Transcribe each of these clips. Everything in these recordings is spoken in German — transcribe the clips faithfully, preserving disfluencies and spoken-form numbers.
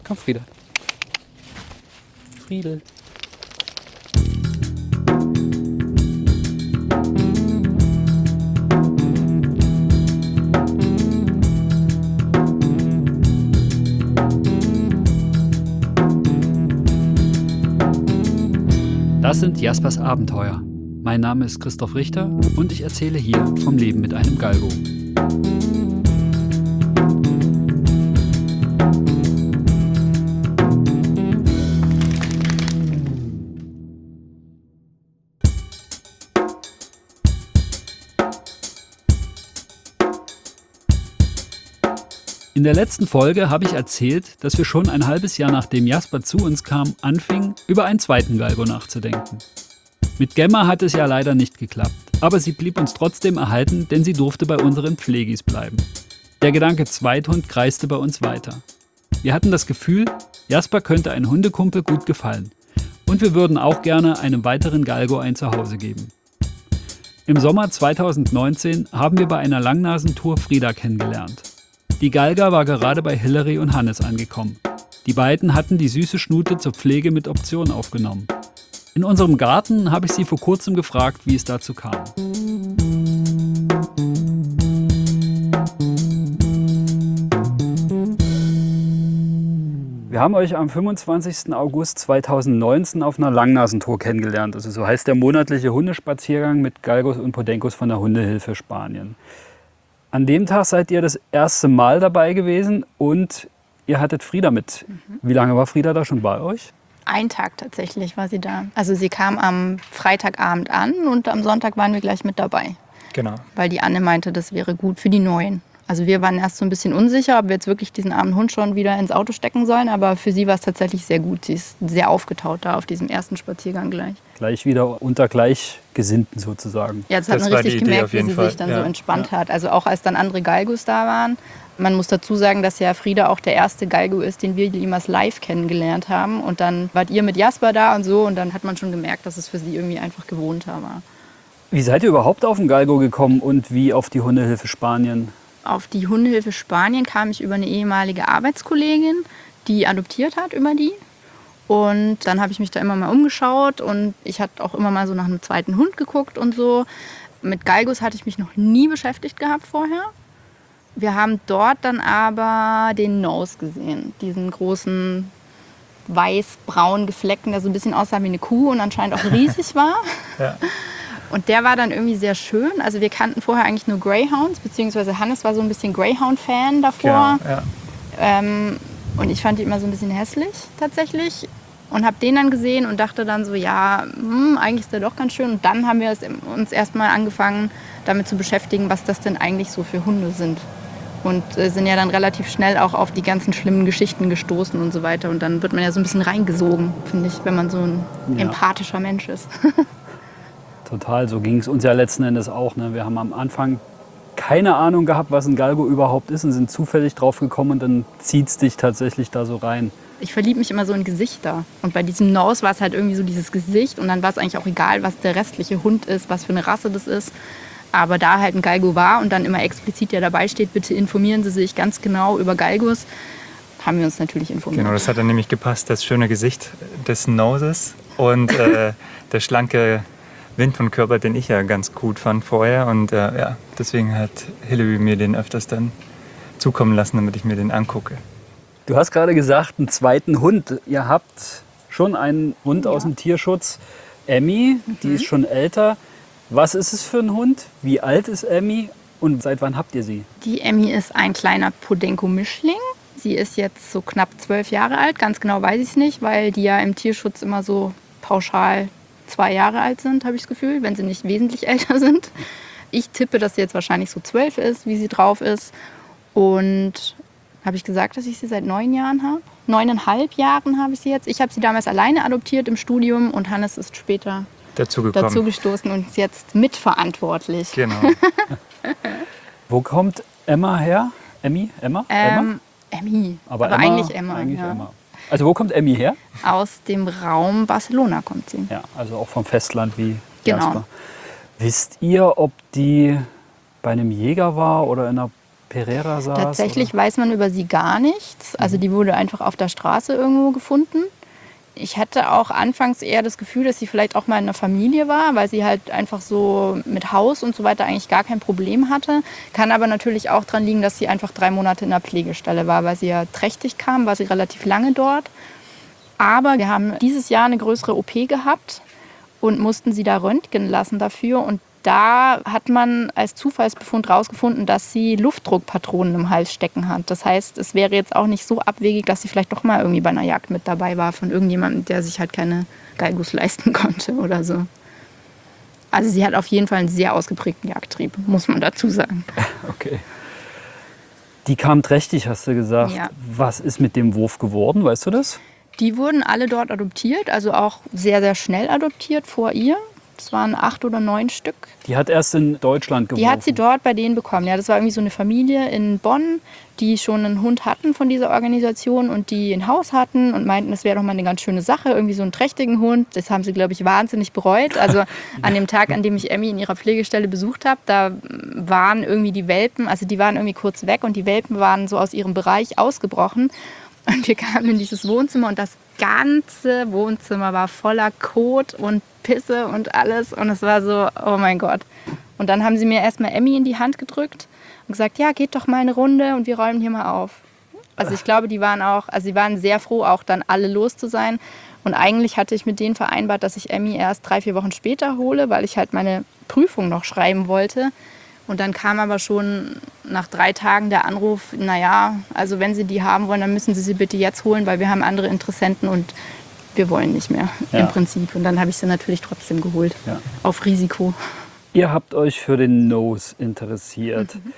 Komm, Frieda. Friedel. Das sind Jaspers Abenteuer. Mein Name ist Christoph Richter und ich erzähle hier vom Leben mit einem Galgo. In der letzten Folge habe ich erzählt, dass wir schon ein halbes Jahr nachdem Jasper zu uns kam, anfingen, über einen zweiten Galgo nachzudenken. Mit Gemma hat es ja leider nicht geklappt, aber sie blieb uns trotzdem erhalten, denn sie durfte bei unseren Pflegis bleiben. Der Gedanke Zweithund kreiste bei uns weiter. Wir hatten das Gefühl, Jasper könnte ein Hundekumpel gut gefallen und wir würden auch gerne einem weiteren Galgo ein Zuhause geben. Im Sommer zweitausendneunzehn haben wir bei einer Langnasentour Frieda kennengelernt. Die Galga war gerade bei Hillary und Hannes angekommen. Die beiden hatten die süße Schnute zur Pflege mit Option aufgenommen. In unserem Garten habe ich sie vor kurzem gefragt, wie es dazu kam. Wir haben euch am fünfundzwanzigsten August zweitausendneunzehn auf einer Langnasentour kennengelernt. Also so heißt der monatliche Hundespaziergang mit Galgos und Podencos von der Hundehilfe Spanien. An dem Tag seid ihr das erste Mal dabei gewesen und ihr hattet Frieda mit. Mhm. Wie lange war Frieda da schon bei euch? Ein Tag tatsächlich war sie da. Also sie kam am Freitagabend an und am Sonntag waren wir gleich mit dabei. Genau. Weil die Anne meinte, das wäre gut für die Neuen. Also wir waren erst so ein bisschen unsicher, ob wir jetzt wirklich diesen armen Hund schon wieder ins Auto stecken sollen. Aber für sie war es tatsächlich sehr gut. Sie ist sehr aufgetaut da auf diesem ersten Spaziergang gleich. Gleich wieder unter Gleichgesinnten sozusagen. Ja, das hat man richtig gemerkt, wie sie Fall. sich dann ja. so entspannt ja. hat. Also auch als dann andere Galgos da waren. Man muss dazu sagen, dass ja Frieda auch der erste Galgo ist, den wir jemals live kennengelernt haben. Und dann wart ihr mit Jasper da und so. Und dann hat man schon gemerkt, dass es für sie irgendwie einfach gewohnter war. Wie seid ihr überhaupt auf den Galgo gekommen und wie auf die Hundehilfe Spanien? Auf die Hundehilfe Spanien kam ich über eine ehemalige Arbeitskollegin, die adoptiert hat über die. Und dann habe ich mich da immer mal umgeschaut und ich hatte auch immer mal so nach einem zweiten Hund geguckt und so. Mit Galgos hatte ich mich noch nie beschäftigt gehabt vorher. Wir haben dort dann aber den Nose gesehen, diesen großen weiß-braun gefleckten, der so ein bisschen aussah wie eine Kuh und anscheinend auch riesig war. Ja. Und der war dann irgendwie sehr schön. Also wir kannten vorher eigentlich nur Greyhounds, beziehungsweise Hannes war so ein bisschen Greyhound-Fan davor. Genau, ja. ähm, und ich fand die immer so ein bisschen hässlich tatsächlich. Und habe den dann gesehen und dachte dann so, ja, hm, eigentlich ist der doch ganz schön. Und dann haben wir uns erstmal angefangen, damit zu beschäftigen, was das denn eigentlich so für Hunde sind. Und äh, sind ja dann relativ schnell auch auf die ganzen schlimmen Geschichten gestoßen und so weiter. Und dann wird man ja so ein bisschen reingesogen, finde ich, wenn man so ein ja. empathischer Mensch ist. Total, so ging es uns ja letzten Endes auch. Ne? Wir haben am Anfang keine Ahnung gehabt, was ein Galgo überhaupt ist und sind zufällig drauf gekommen und dann zieht es dich tatsächlich da so rein. Ich verliebe mich immer so in Gesichter. Und bei diesem Nose war es halt irgendwie so dieses Gesicht und dann war es eigentlich auch egal, was der restliche Hund ist, was für eine Rasse das ist. Aber da halt ein Galgo war und dann immer explizit ja dabei steht, bitte informieren Sie sich ganz genau über Galgos, haben wir uns natürlich informiert. Genau, das hat dann nämlich gepasst, das schöne Gesicht des Noses und äh, der schlanke Wind von Körper, den ich ja ganz gut fand vorher. Und äh, ja, deswegen hat Hillary mir den öfters dann zukommen lassen, damit ich mir den angucke. Du hast gerade gesagt, einen zweiten Hund. Ihr habt schon einen Hund ja. aus dem Tierschutz, Emmy, mhm. die ist schon älter. Was ist es für ein Hund? Wie alt ist Emmy und seit wann habt ihr sie? Die Emmy ist ein kleiner Podenco-Mischling. Sie ist jetzt so knapp zwölf Jahre alt. Ganz genau weiß ich es nicht, weil die ja im Tierschutz immer so pauschal zwei Jahre alt sind, habe ich das Gefühl, wenn sie nicht wesentlich älter sind. Ich tippe, dass sie jetzt wahrscheinlich so zwölf ist, wie sie drauf ist. Und habe ich gesagt, dass ich sie seit neun Jahren habe? Neuneinhalb Jahren habe ich sie jetzt. Ich habe sie damals alleine adoptiert im Studium und Hannes ist später dazugekommen. dazugestoßen und ist jetzt mitverantwortlich. Genau. Wo kommt Emma her? Emmy? Emma? Ähm, Emmy. Aber, Aber Emma, eigentlich Emma. Eigentlich ja. Emma. Also wo kommt Emmy her? Aus dem Raum Barcelona kommt sie. Ja, also auch vom Festland wie genau. Jasper. Wisst ihr, ob die bei einem Jäger war oder in einer Pereira saß? Tatsächlich oder? weiß man über sie gar nichts. Also die wurde einfach auf der Straße irgendwo gefunden. Ich hatte auch anfangs eher das Gefühl, dass sie vielleicht auch mal in einer Familie war, weil sie halt einfach so mit Haus und so weiter eigentlich gar kein Problem hatte. Kann aber natürlich auch daran liegen, dass sie einfach drei Monate in der Pflegestelle war, weil sie ja trächtig kam, war sie relativ lange dort. Aber wir haben dieses Jahr eine größere O P gehabt und mussten sie da röntgen lassen dafür. Und da hat man als Zufallsbefund rausgefunden, dass sie Luftdruckpatronen im Hals stecken hat. Das heißt, es wäre jetzt auch nicht so abwegig, dass sie vielleicht doch mal irgendwie bei einer Jagd mit dabei war von irgendjemandem, der sich halt keine Galgus leisten konnte oder so. Also sie hat auf jeden Fall einen sehr ausgeprägten Jagdtrieb, muss man dazu sagen. Okay. Die kam trächtig, hast du gesagt. Ja. Was ist mit dem Wurf geworden, weißt du das? Die wurden alle dort adoptiert, also auch sehr, sehr schnell adoptiert vor ihr. Das waren acht oder neun Stück. Die hat erst in Deutschland geworfen. Die hat sie dort bei denen bekommen. Ja, das war irgendwie so eine Familie in Bonn, die schon einen Hund hatten von dieser Organisation und die ein Haus hatten und meinten, das wäre doch mal eine ganz schöne Sache, irgendwie so einen trächtigen Hund. Das haben sie, glaube ich, wahnsinnig bereut. Also an dem Tag, an dem ich Emmy in ihrer Pflegestelle besucht habe, da waren irgendwie die Welpen, also die waren irgendwie kurz weg und die Welpen waren so aus ihrem Bereich ausgebrochen. Und wir kamen in dieses Wohnzimmer und das ganze Wohnzimmer war voller Kot und Pisse und alles. Und es war so, oh mein Gott. Und dann haben sie mir erstmal Emmy in die Hand gedrückt und gesagt, ja, geht doch mal eine Runde und wir räumen hier mal auf. Also ich glaube, die waren auch, also sie waren sehr froh, auch dann alle los zu sein. Und eigentlich hatte ich mit denen vereinbart, dass ich Emmy erst drei, vier Wochen später hole, weil ich halt meine Prüfung noch schreiben wollte. Und dann kam aber schon nach drei Tagen der Anruf, naja, also wenn Sie die haben wollen, dann müssen Sie sie bitte jetzt holen, weil wir haben andere Interessenten und wir wollen nicht mehr Ja. im Prinzip. Und dann habe ich sie natürlich trotzdem geholt, Ja. auf Risiko. Ihr habt euch für den Nose interessiert. Mhm.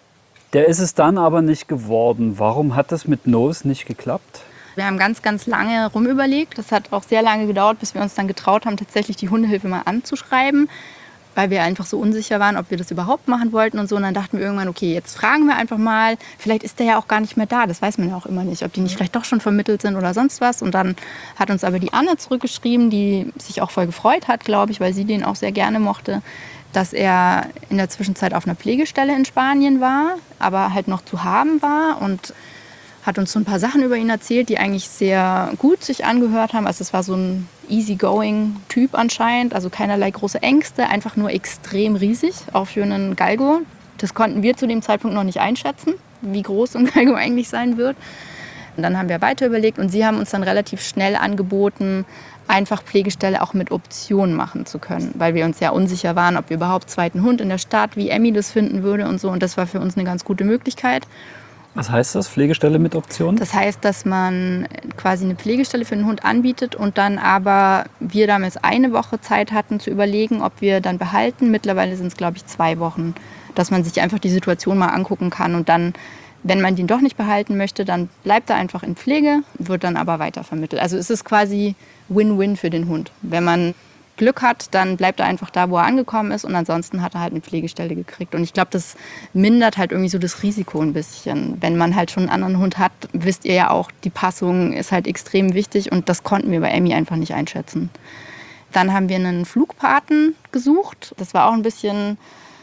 Der ist es dann aber nicht geworden. Warum hat das mit Nose nicht geklappt? Wir haben ganz, ganz lange rumüberlegt. Das hat auch sehr lange gedauert, bis wir uns dann getraut haben, tatsächlich die Hundehilfe mal anzuschreiben, weil wir einfach so unsicher waren, ob wir das überhaupt machen wollten und so. Und dann dachten wir irgendwann, okay, jetzt fragen wir einfach mal. Vielleicht ist der ja auch gar nicht mehr da. Das weiß man ja auch immer nicht, ob die nicht vielleicht doch schon vermittelt sind oder sonst was. Und dann hat uns aber die Anne zurückgeschrieben, die sich auch voll gefreut hat, glaube ich, weil sie den auch sehr gerne mochte, dass er in der Zwischenzeit auf einer Pflegestelle in Spanien war, aber halt noch zu haben war und hat uns so ein paar Sachen über ihn erzählt, die eigentlich sehr gut sich angehört haben. Also es war so ein easygoing Typ anscheinend, also keinerlei große Ängste, einfach nur extrem riesig, auch für einen Galgo. Das konnten wir zu dem Zeitpunkt noch nicht einschätzen, wie groß so ein Galgo eigentlich sein wird. Und dann haben wir weiter überlegt und sie haben uns dann relativ schnell angeboten, einfach Pflegestelle auch mit Option machen zu können, weil wir uns ja unsicher waren, ob wir überhaupt einen zweiten Hund in der Stadt, wie Emmy das finden würde und so. Und das war für uns eine ganz gute Möglichkeit. Was heißt das, Pflegestelle mit Option? Das heißt, dass man quasi eine Pflegestelle für den Hund anbietet und dann aber wir damals eine Woche Zeit hatten zu überlegen, ob wir dann behalten. Mittlerweile sind es, glaube ich, zwei Wochen, dass man sich einfach die Situation mal angucken kann und dann, wenn man den doch nicht behalten möchte, dann bleibt er einfach in Pflege, wird dann aber weitervermittelt. Also es ist quasi Win-Win für den Hund. Wenn man Glück hat, dann bleibt er einfach da, wo er angekommen ist und ansonsten hat er halt eine Pflegestelle gekriegt. Und ich glaube, das mindert halt irgendwie so das Risiko ein bisschen. Wenn man halt schon einen anderen Hund hat, wisst ihr ja auch, die Passung ist halt extrem wichtig und das konnten wir bei Emmy einfach nicht einschätzen. Dann haben wir einen Flugpaten gesucht. Das war auch ein bisschen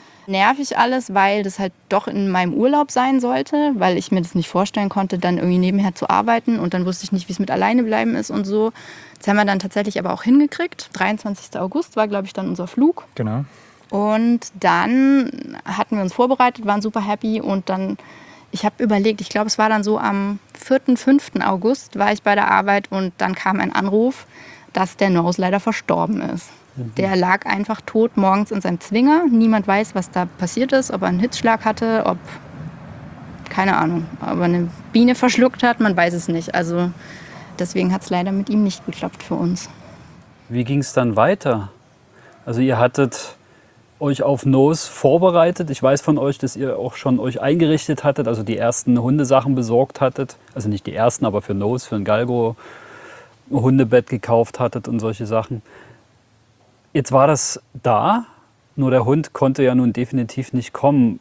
nervig alles, weil das halt doch in meinem Urlaub sein sollte, weil ich mir das nicht vorstellen konnte, dann irgendwie nebenher zu arbeiten und dann wusste ich nicht, wie es mit alleine bleiben ist und so. Das haben wir dann tatsächlich aber auch hingekriegt. dreiundzwanzigster August war, glaube ich, dann unser Flug. Genau. Und dann hatten wir uns vorbereitet, waren super happy und dann, ich habe überlegt, ich glaube, es war dann so am vierten, fünften August war ich bei der Arbeit und dann kam ein Anruf, dass der Nose leider verstorben ist. Mhm. Der lag einfach tot morgens in seinem Zwinger. Niemand weiß, was da passiert ist, ob er einen Hitzschlag hatte, ob, keine Ahnung, ob er eine Biene verschluckt hat, man weiß es nicht. Also deswegen hat es leider mit ihm nicht geklappt für uns. Wie ging es dann weiter? Also ihr hattet euch auf Nose vorbereitet. Ich weiß von euch, dass ihr auch schon euch eingerichtet hattet, also die ersten Hundesachen besorgt hattet. Also nicht die ersten, aber für Nose, für ein Galgo ein Hundebett gekauft hattet und solche Sachen. Jetzt war das da, nur der Hund konnte ja nun definitiv nicht kommen.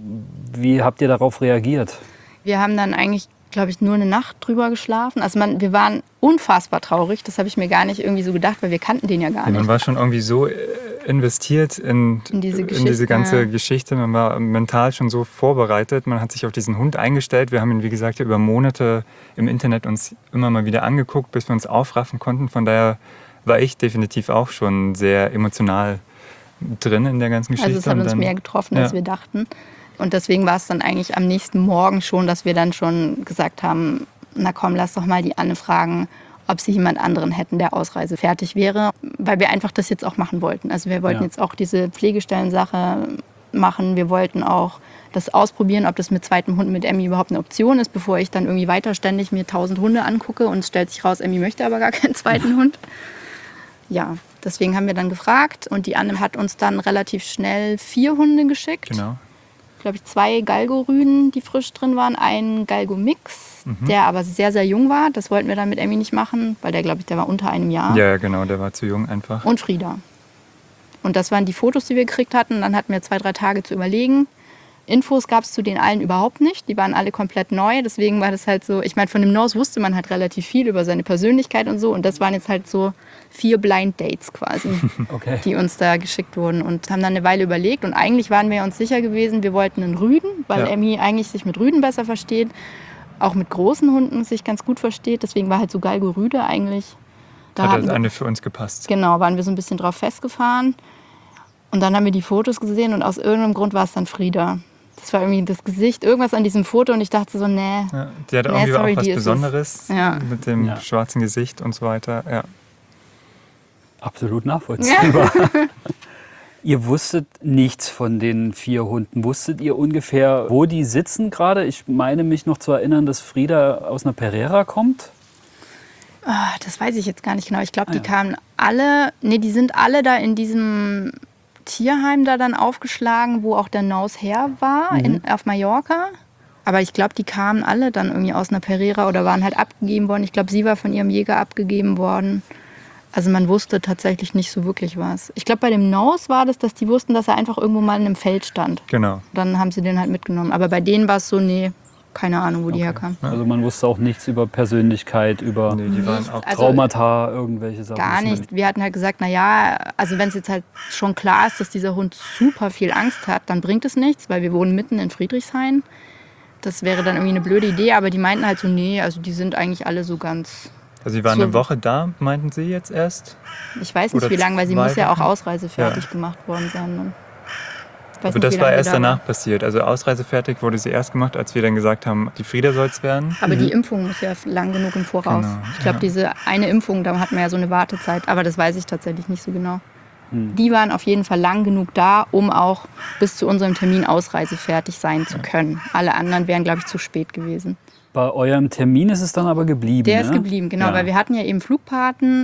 Wie habt ihr darauf reagiert? Wir haben dann eigentlich, glaube ich, nur eine Nacht drüber geschlafen. Also man, wir waren unfassbar traurig. Das habe ich mir gar nicht irgendwie so gedacht, weil wir kannten den ja gar Ja, nicht. man war schon irgendwie so investiert in, In diese in Geschichte, diese ganze ja. Geschichte. Man war mental schon so vorbereitet. Man hat sich auf diesen Hund eingestellt. Wir haben ihn, wie gesagt, über Monate im Internet uns immer mal wieder angeguckt, bis wir uns aufraffen konnten. Von daher war ich definitiv auch schon sehr emotional drin in der ganzen Geschichte. Also es hat Und uns dann, mehr getroffen, als ja. wir dachten. Und deswegen war es dann eigentlich am nächsten Morgen schon, dass wir dann schon gesagt haben, na komm, lass doch mal die Anne fragen, ob sie jemand anderen hätten, der Ausreise fertig wäre, weil wir einfach das jetzt auch machen wollten. Also wir wollten Ja. jetzt auch diese Pflegestellensache machen. Wir wollten auch das ausprobieren, ob das mit zweitem Hund mit Emmy überhaupt eine Option ist, bevor ich dann irgendwie weiter ständig mir tausend Hunde angucke und es stellt sich raus, Emmy möchte aber gar keinen zweiten Hund. Ja, deswegen haben wir dann gefragt und die Anne hat uns dann relativ schnell vier Hunde geschickt. Genau. Glaube ich, zwei Galgo-Rüden, die frisch drin waren, ein Galgo-Mix, mhm. der aber sehr, sehr jung war. Das wollten wir dann mit Emmy nicht machen, weil der, glaube ich, der war unter einem Jahr. Ja, genau, der war zu jung einfach. Und Frieda. Und das waren die Fotos, die wir gekriegt hatten. Dann hatten wir zwei, drei Tage zu überlegen. Infos gab es zu den allen überhaupt nicht. Die waren alle komplett neu. Deswegen war das halt so, ich meine, von dem Nose wusste man halt relativ viel über seine Persönlichkeit und so. Und das waren jetzt halt so vier Blind Dates quasi, Okay. die uns da geschickt wurden. Und haben dann eine Weile überlegt. Und eigentlich waren wir uns sicher gewesen, wir wollten einen Rüden, weil Ja. Emmy eigentlich sich mit Rüden besser versteht. Auch mit großen Hunden sich ganz gut versteht. Deswegen war halt so Galgo-Rüde eigentlich. Da Hat hatten also wir- eine für uns gepasst. Genau, waren wir so ein bisschen drauf festgefahren. Und dann haben wir die Fotos gesehen und aus irgendeinem Grund war es dann Frieda. Das war irgendwie das Gesicht, irgendwas an diesem Foto und ich dachte so, nee. Ja, die hat Nee, irgendwie sorry, auch was die ist es. Besonderes Ja. mit dem Ja. schwarzen Gesicht und so weiter. Ja. Absolut nachvollziehbar. Ihr wusstet nichts von den vier Hunden. Wusstet ihr ungefähr, wo die sitzen gerade? Ich meine mich noch zu erinnern, dass Frieda aus einer Pereira kommt. Ah, das weiß ich jetzt gar nicht genau. Ich glaube, Ah, die ja. kamen alle, nee, die sind alle da in diesem Tierheim da dann aufgeschlagen, wo auch der Nose her war, in, auf Mallorca. Aber ich glaube, die kamen alle dann irgendwie aus einer Pereira oder waren halt abgegeben worden. Ich glaube, sie war von ihrem Jäger abgegeben worden. Also man wusste tatsächlich nicht so wirklich was. Ich glaube, bei dem Nose war das, dass die wussten, dass er einfach irgendwo mal in einem Feld stand. Genau. Dann haben sie den halt mitgenommen. Aber bei denen war es so, nee, keine Ahnung, wo die Okay. herkamen. Also man wusste auch nichts über Persönlichkeit, über Nee, die waren Nichts. auch Also- Traumata, irgendwelche Sachen. Gar Wissen wir nicht. Wir hatten halt gesagt, naja, also wenn es jetzt halt schon klar ist, dass dieser Hund super viel Angst hat, dann bringt es nichts, weil wir wohnen mitten in Friedrichshain. Das wäre dann irgendwie eine blöde Idee, aber die meinten halt so, nee, also die sind eigentlich alle so ganz, Also sie waren So- eine Woche da, meinten Sie jetzt erst? ich weiß nicht Oder wie lange, weil sie zwei muss ja auch Wochen? ausreisefertig gemacht worden sein. Ne? Ich weiß Aber nicht, das wie war lange die erst da danach passiert. Also ausreisefertig wurde sie erst gemacht, als wir dann gesagt haben, die Frieda soll es werden. Aber die Impfung muss ja lang genug im Voraus. Genau, Ich glaube, ja. diese eine Impfung, da hat man ja so eine Wartezeit, aber das weiß ich tatsächlich nicht so genau. Die waren auf jeden Fall lang genug da, um auch bis zu unserem Termin ausreisefertig sein zu können. Alle anderen wären, glaube ich, zu spät gewesen. Bei eurem Termin ist es dann aber geblieben. Der ne? ist geblieben, genau, Ja. weil wir hatten ja eben Flugpaten,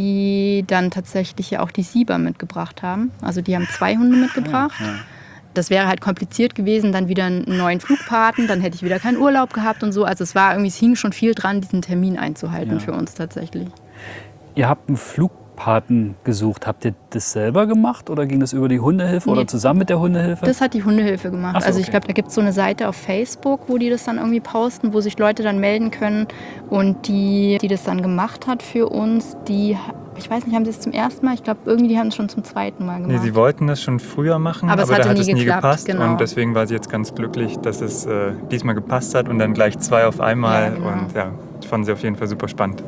die dann tatsächlich ja auch die Sieber mitgebracht haben. Also die haben zwei Hunde mitgebracht. Ja. Das wäre halt kompliziert gewesen, dann wieder einen neuen Flugpaten, dann hätte ich wieder keinen Urlaub gehabt und so. Also es war irgendwie, es hing schon viel dran, diesen Termin einzuhalten Ja. für uns tatsächlich. Ihr habt einen Flugpaten gesucht. Habt ihr das selber gemacht oder ging das über die Hundehilfe Nee. oder zusammen mit der Hundehilfe? Das hat die Hundehilfe gemacht. Ach so, also ich okay. glaube, da gibt es so eine Seite auf Facebook, wo die das dann irgendwie posten, wo sich Leute dann melden können. Und die, die das dann gemacht hat für uns, die, ich weiß nicht, haben sie es zum ersten Mal? Ich glaube, irgendwie die haben es schon zum zweiten Mal Nee, gemacht. sie wollten das schon früher machen, Aber aber, es da hatte hat nie es nie geklappt, gepasst. genau. Und deswegen war sie jetzt ganz glücklich, dass es äh, diesmal gepasst hat und dann gleich zwei auf einmal. Ja, genau. Und ja, das fanden sie auf jeden Fall super spannend.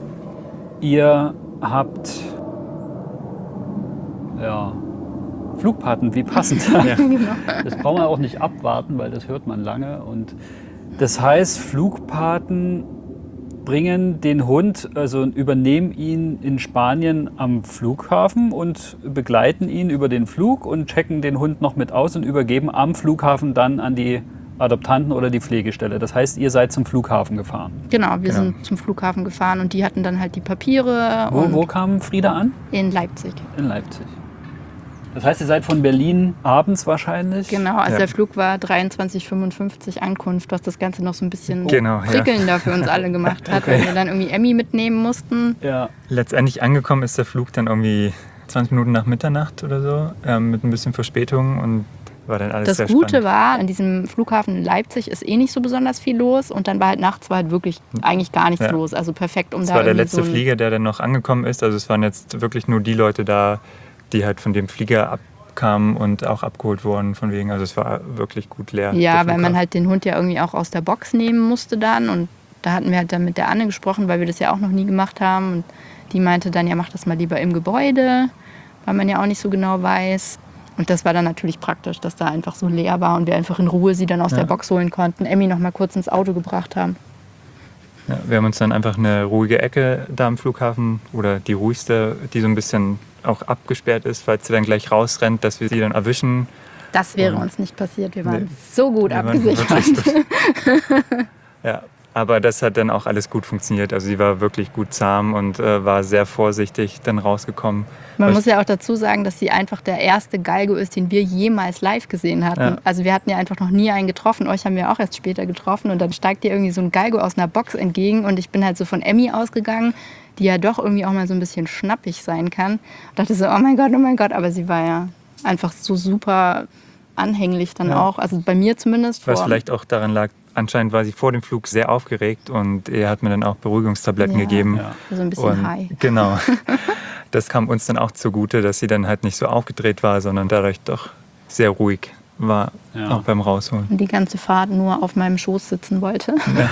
Ihr habt ja, Flugpaten, wie passend. Das braucht man auch nicht abwarten, weil das hört man lange. Und das heißt, Flugpaten bringen den Hund, also übernehmen ihn in Spanien am Flughafen und begleiten ihn über den Flug und checken den Hund noch mit aus und übergeben am Flughafen dann an die Adoptanten oder die Pflegestelle. Das heißt, ihr seid zum Flughafen gefahren. Genau, wir Genau. sind zum Flughafen gefahren und die hatten dann halt die Papiere Wo, und wo kam Frieda an? in Leipzig. In Leipzig. Das heißt, ihr seid von Berlin abends wahrscheinlich? Genau, also Ja. der Flug war dreiundzwanzig Uhr fünfundfünfzig Ankunft, was das Ganze noch so ein bisschen Genau, ja. prickelnder für uns alle gemacht hat, Okay. weil wir dann irgendwie Emmy mitnehmen mussten. Ja. Letztendlich angekommen ist der Flug dann irgendwie zwanzig Minuten nach Mitternacht oder so, ähm, mit ein bisschen Verspätung und war dann alles Das sehr Gute spannend. war, an diesem Flughafen in Leipzig ist eh nicht so besonders viel los und dann war halt nachts war halt wirklich eigentlich gar nichts Ja. los. Also perfekt, um Es da war der irgendwie letzte so ein, Flieger, der dann noch angekommen ist. Also es waren jetzt wirklich nur die Leute da, die halt von dem Flieger abkamen und auch abgeholt wurden von wegen. Also es war wirklich gut leer. Ja, weil man halt den Hund ja irgendwie auch aus der Box nehmen musste dann. Und da hatten wir halt dann mit der Anne gesprochen, weil wir das ja auch noch nie gemacht haben. Und die meinte dann, ja, mach das mal lieber im Gebäude, weil man ja auch nicht so genau weiß. Und das war dann natürlich praktisch, dass da einfach so leer war und wir einfach in Ruhe sie dann aus ja. der Box holen konnten. Emmy noch mal kurz ins Auto gebracht haben. Ja, wir haben uns dann einfach eine ruhige Ecke da am Flughafen oder die ruhigste, die so ein bisschen auch abgesperrt ist, falls sie dann gleich rausrennt, dass wir sie dann erwischen. Das wäre und uns nicht passiert. Wir waren nee, so gut wir abgesichert. Gut. Ja, aber das hat dann auch alles gut funktioniert. Also sie war wirklich gut zahm und äh, war sehr vorsichtig dann rausgekommen. Man muss ja auch dazu sagen, dass sie einfach der erste Galgo ist, den wir jemals live gesehen hatten. Ja. Also wir hatten ja einfach noch nie einen getroffen. Euch haben wir auch erst später getroffen. Und dann steigt dir irgendwie so ein Galgo aus einer Box entgegen. Und ich bin halt so von Emmy ausgegangen, die ja doch irgendwie auch mal so ein bisschen schnappig sein kann. Und dachte so, oh mein Gott, oh mein Gott. Aber sie war ja einfach so super anhänglich dann ja. auch. Also bei mir zumindest. Was vielleicht auch daran lag, anscheinend war sie vor dem Flug sehr aufgeregt und er hat mir dann auch Beruhigungstabletten ja, gegeben. Ja. So ein bisschen und, high. Genau. Das kam uns dann auch zugute, dass sie dann halt nicht so aufgedreht war, sondern dadurch doch sehr ruhig war, ja. auch beim Rausholen. Und die ganze Fahrt nur auf meinem Schoß sitzen wollte. Ja.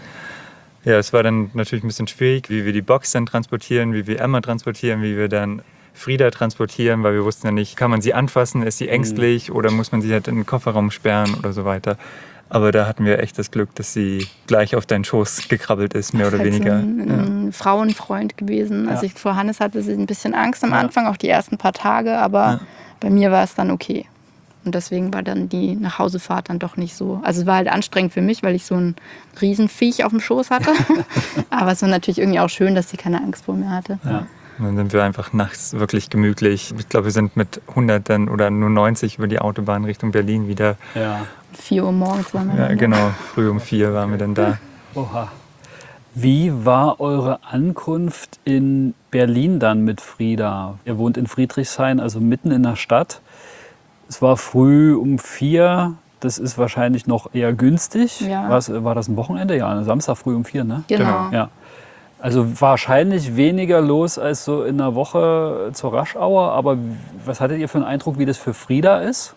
Ja, es war dann natürlich ein bisschen schwierig, wie wir die Box dann transportieren, wie wir Emma transportieren, wie wir dann Frida transportieren, weil wir wussten ja nicht, kann man sie anfassen, ist sie ängstlich mhm. oder muss man sie halt in den Kofferraum sperren oder so weiter. Aber da hatten wir echt das Glück, dass sie gleich auf deinen Schoß gekrabbelt ist, mehr oder halt weniger. So ein, ein ja. Frauenfreund gewesen. Ja. Also ich, vor Hannes hatte sie ein bisschen Angst am ja. Anfang, auch die ersten paar Tage, aber ja. bei mir war es dann okay. Und deswegen war dann die Nachhausefahrt dann doch nicht so. Also es war halt anstrengend für mich, weil ich so ein Riesenviech auf dem Schoß hatte. Aber es war natürlich irgendwie auch schön, dass sie keine Angst vor mir hatte. Ja. Und dann sind wir einfach nachts wirklich gemütlich. Ich glaube, wir sind mit hundert dann oder nur neunzig über die Autobahn Richtung Berlin wieder. Ja. vier Uhr morgens waren wir Ja, dann genau. Früh um vier waren wir dann da. Oha. Wie war eure Ankunft in Berlin dann mit Frida? Ihr wohnt in Friedrichshain, also mitten in der Stadt. Es war früh um vier. Das ist wahrscheinlich noch eher günstig. Ja. Was, war das ein Wochenende? Ja, Samstag früh um vier, ne? Genau. Ja. Also wahrscheinlich weniger los als so in einer Woche zur Rush-Hour. Aber was hattet ihr für einen Eindruck, wie das für Frida ist?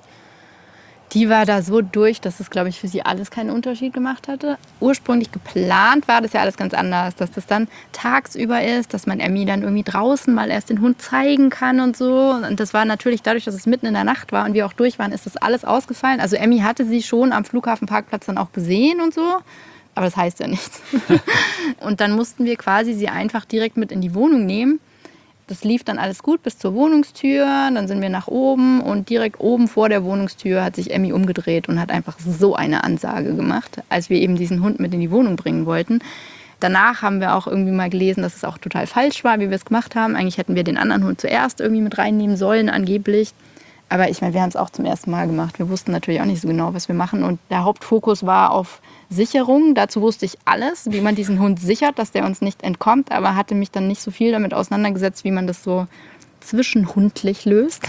Die war da so durch, dass es, glaube ich, für sie alles keinen Unterschied gemacht hatte. Ursprünglich geplant war das ja alles ganz anders, dass das dann tagsüber ist, dass man Emmy dann irgendwie draußen mal erst den Hund zeigen kann und so. Und das war natürlich dadurch, dass es mitten in der Nacht war und wir auch durch waren, ist das alles ausgefallen. Also Emmy hatte sie schon am Flughafenparkplatz dann auch gesehen und so. Aber das heißt ja nichts. Und dann mussten wir quasi sie einfach direkt mit in die Wohnung nehmen. Das lief dann alles gut bis zur Wohnungstür. Dann sind wir nach oben und direkt oben vor der Wohnungstür hat sich Emmy umgedreht und hat einfach so eine Ansage gemacht, als wir eben diesen Hund mit in die Wohnung bringen wollten. Danach haben wir auch irgendwie mal gelesen, dass es auch total falsch war, wie wir es gemacht haben. Eigentlich hätten wir den anderen Hund zuerst irgendwie mit reinnehmen sollen, angeblich. Aber ich meine, wir haben es auch zum ersten Mal gemacht. Wir wussten natürlich auch nicht so genau, was wir machen. Und der Hauptfokus war auf Sicherung. Dazu wusste ich alles, wie man diesen Hund sichert, dass der uns nicht entkommt. Aber hatte mich dann nicht so viel damit auseinandergesetzt, wie man das so zwischenhundlich löst.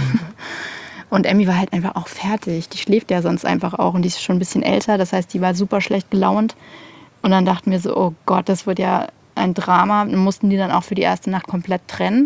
Und Emmy war halt einfach auch fertig. Die schläft ja sonst einfach auch. Und die ist schon ein bisschen älter. Das heißt, die war super schlecht gelaunt. Und dann dachten wir so, oh Gott, das wird ja ein Drama. Dann mussten die dann auch für die erste Nacht komplett trennen.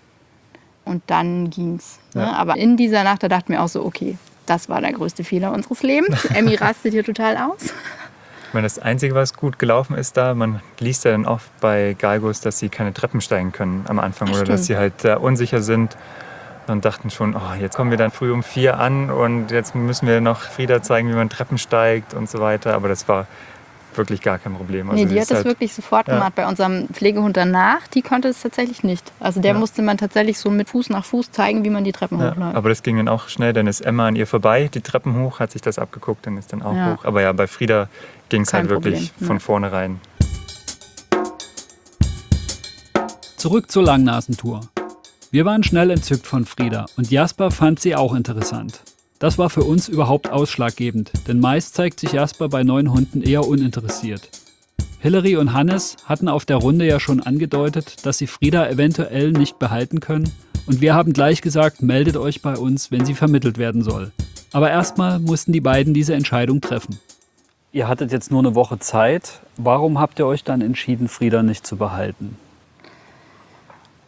Und dann ging's. Ne? Ja. Aber in dieser Nacht, da dachten wir auch so, okay, das war der größte Fehler unseres Lebens. Emmy rastet hier total aus. Ich meine, das Einzige, was gut gelaufen ist da, man liest ja dann oft bei Galgos, dass sie keine Treppen steigen können am Anfang. Ach, oder dass sie halt äh, unsicher sind. Und dachten schon, oh, jetzt kommen wir dann früh um vier an und jetzt müssen wir noch Frida zeigen, wie man Treppen steigt und so weiter. Aber das war wirklich gar kein Problem. Also nee, die hat das halt wirklich sofort gemacht. Ja. Bei unserem Pflegehund danach, die konnte es tatsächlich nicht. Also der ja. musste man tatsächlich so mit Fuß nach Fuß zeigen, wie man die Treppen ja. hochläuft. Aber das ging dann auch schnell. Dann ist Emma an ihr vorbei, die Treppen hoch, hat sich das abgeguckt, dann ist dann auch ja. hoch. Aber ja, bei Frida ging es halt wirklich Problem. von ja. vornherein. Zurück zur Langnasentour. Wir waren schnell entzückt von Frida und Jasper fand sie auch interessant. Das war für uns überhaupt ausschlaggebend, denn meist zeigt sich Jasper bei neuen Hunden eher uninteressiert. Hillary und Hannes hatten auf der Runde ja schon angedeutet, dass sie Frida eventuell nicht behalten können und wir haben gleich gesagt, meldet euch bei uns, wenn sie vermittelt werden soll. Aber erstmal mussten die beiden diese Entscheidung treffen. Ihr hattet jetzt nur eine Woche Zeit. Warum habt ihr euch dann entschieden, Frida nicht zu behalten?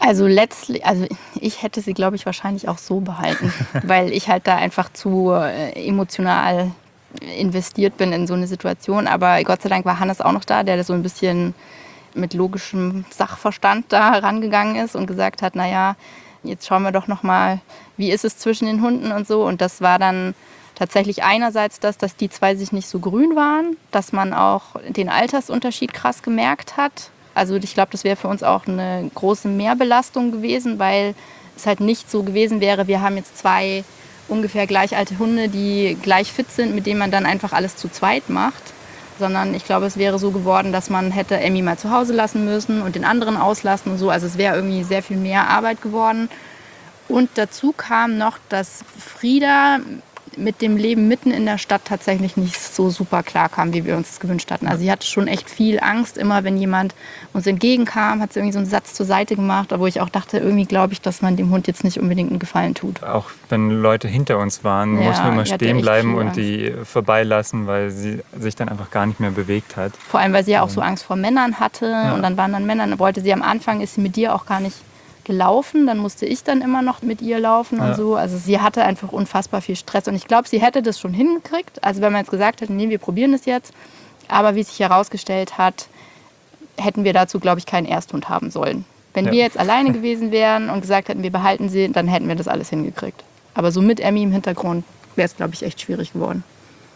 Also letztlich, also ich hätte sie, glaube ich, wahrscheinlich auch so behalten, weil ich halt da einfach zu äh, emotional investiert bin in so eine Situation. Aber Gott sei Dank war Hannes auch noch da, der so ein bisschen mit logischem Sachverstand da rangegangen ist und gesagt hat, naja, jetzt schauen wir doch noch mal, wie ist es zwischen den Hunden und so. Und das war dann tatsächlich einerseits das, dass die zwei sich nicht so grün waren, dass man auch den Altersunterschied krass gemerkt hat. Also ich glaube, das wäre für uns auch eine große Mehrbelastung gewesen, weil es halt nicht so gewesen wäre, wir haben jetzt zwei ungefähr gleich alte Hunde, die gleich fit sind, mit denen man dann einfach alles zu zweit macht. Sondern ich glaube, es wäre so geworden, dass man hätte Emmy mal zu Hause lassen müssen und den anderen auslassen und so. Also es wäre irgendwie sehr viel mehr Arbeit geworden. Und dazu kam noch, dass Frieda mit dem Leben mitten in der Stadt tatsächlich nicht so super klar kam, wie wir uns das gewünscht hatten. Also sie hatte schon echt viel Angst. Immer wenn jemand uns entgegenkam, hat sie irgendwie so einen Satz zur Seite gemacht, wo ich auch dachte, irgendwie glaube ich, dass man dem Hund jetzt nicht unbedingt einen Gefallen tut. Auch wenn Leute hinter uns waren, Ja, mussten wir immer die hatte stehen echt bleiben viel und Angst. die vorbeilassen, weil sie sich dann einfach gar nicht mehr bewegt hat. Vor allem, weil sie ja auch so Angst vor Männern hatte. Ja. Und dann waren dann Männer. Dann wollte sie am Anfang, ist sie mit dir auch gar nicht gelaufen. Dann musste ich dann immer noch mit ihr laufen und Ja. so. Also sie hatte einfach unfassbar viel Stress. Und ich glaube, sie hätte das schon hingekriegt. Also wenn man jetzt gesagt hätte, nee, wir probieren das jetzt. Aber wie sich herausgestellt hat, hätten wir dazu, glaube ich, keinen Ersthund haben sollen. Wenn Ja. wir jetzt alleine gewesen wären und gesagt hätten, wir behalten sie, dann hätten wir das alles hingekriegt. Aber so mit Emmy im Hintergrund wäre es, glaube ich, echt schwierig geworden.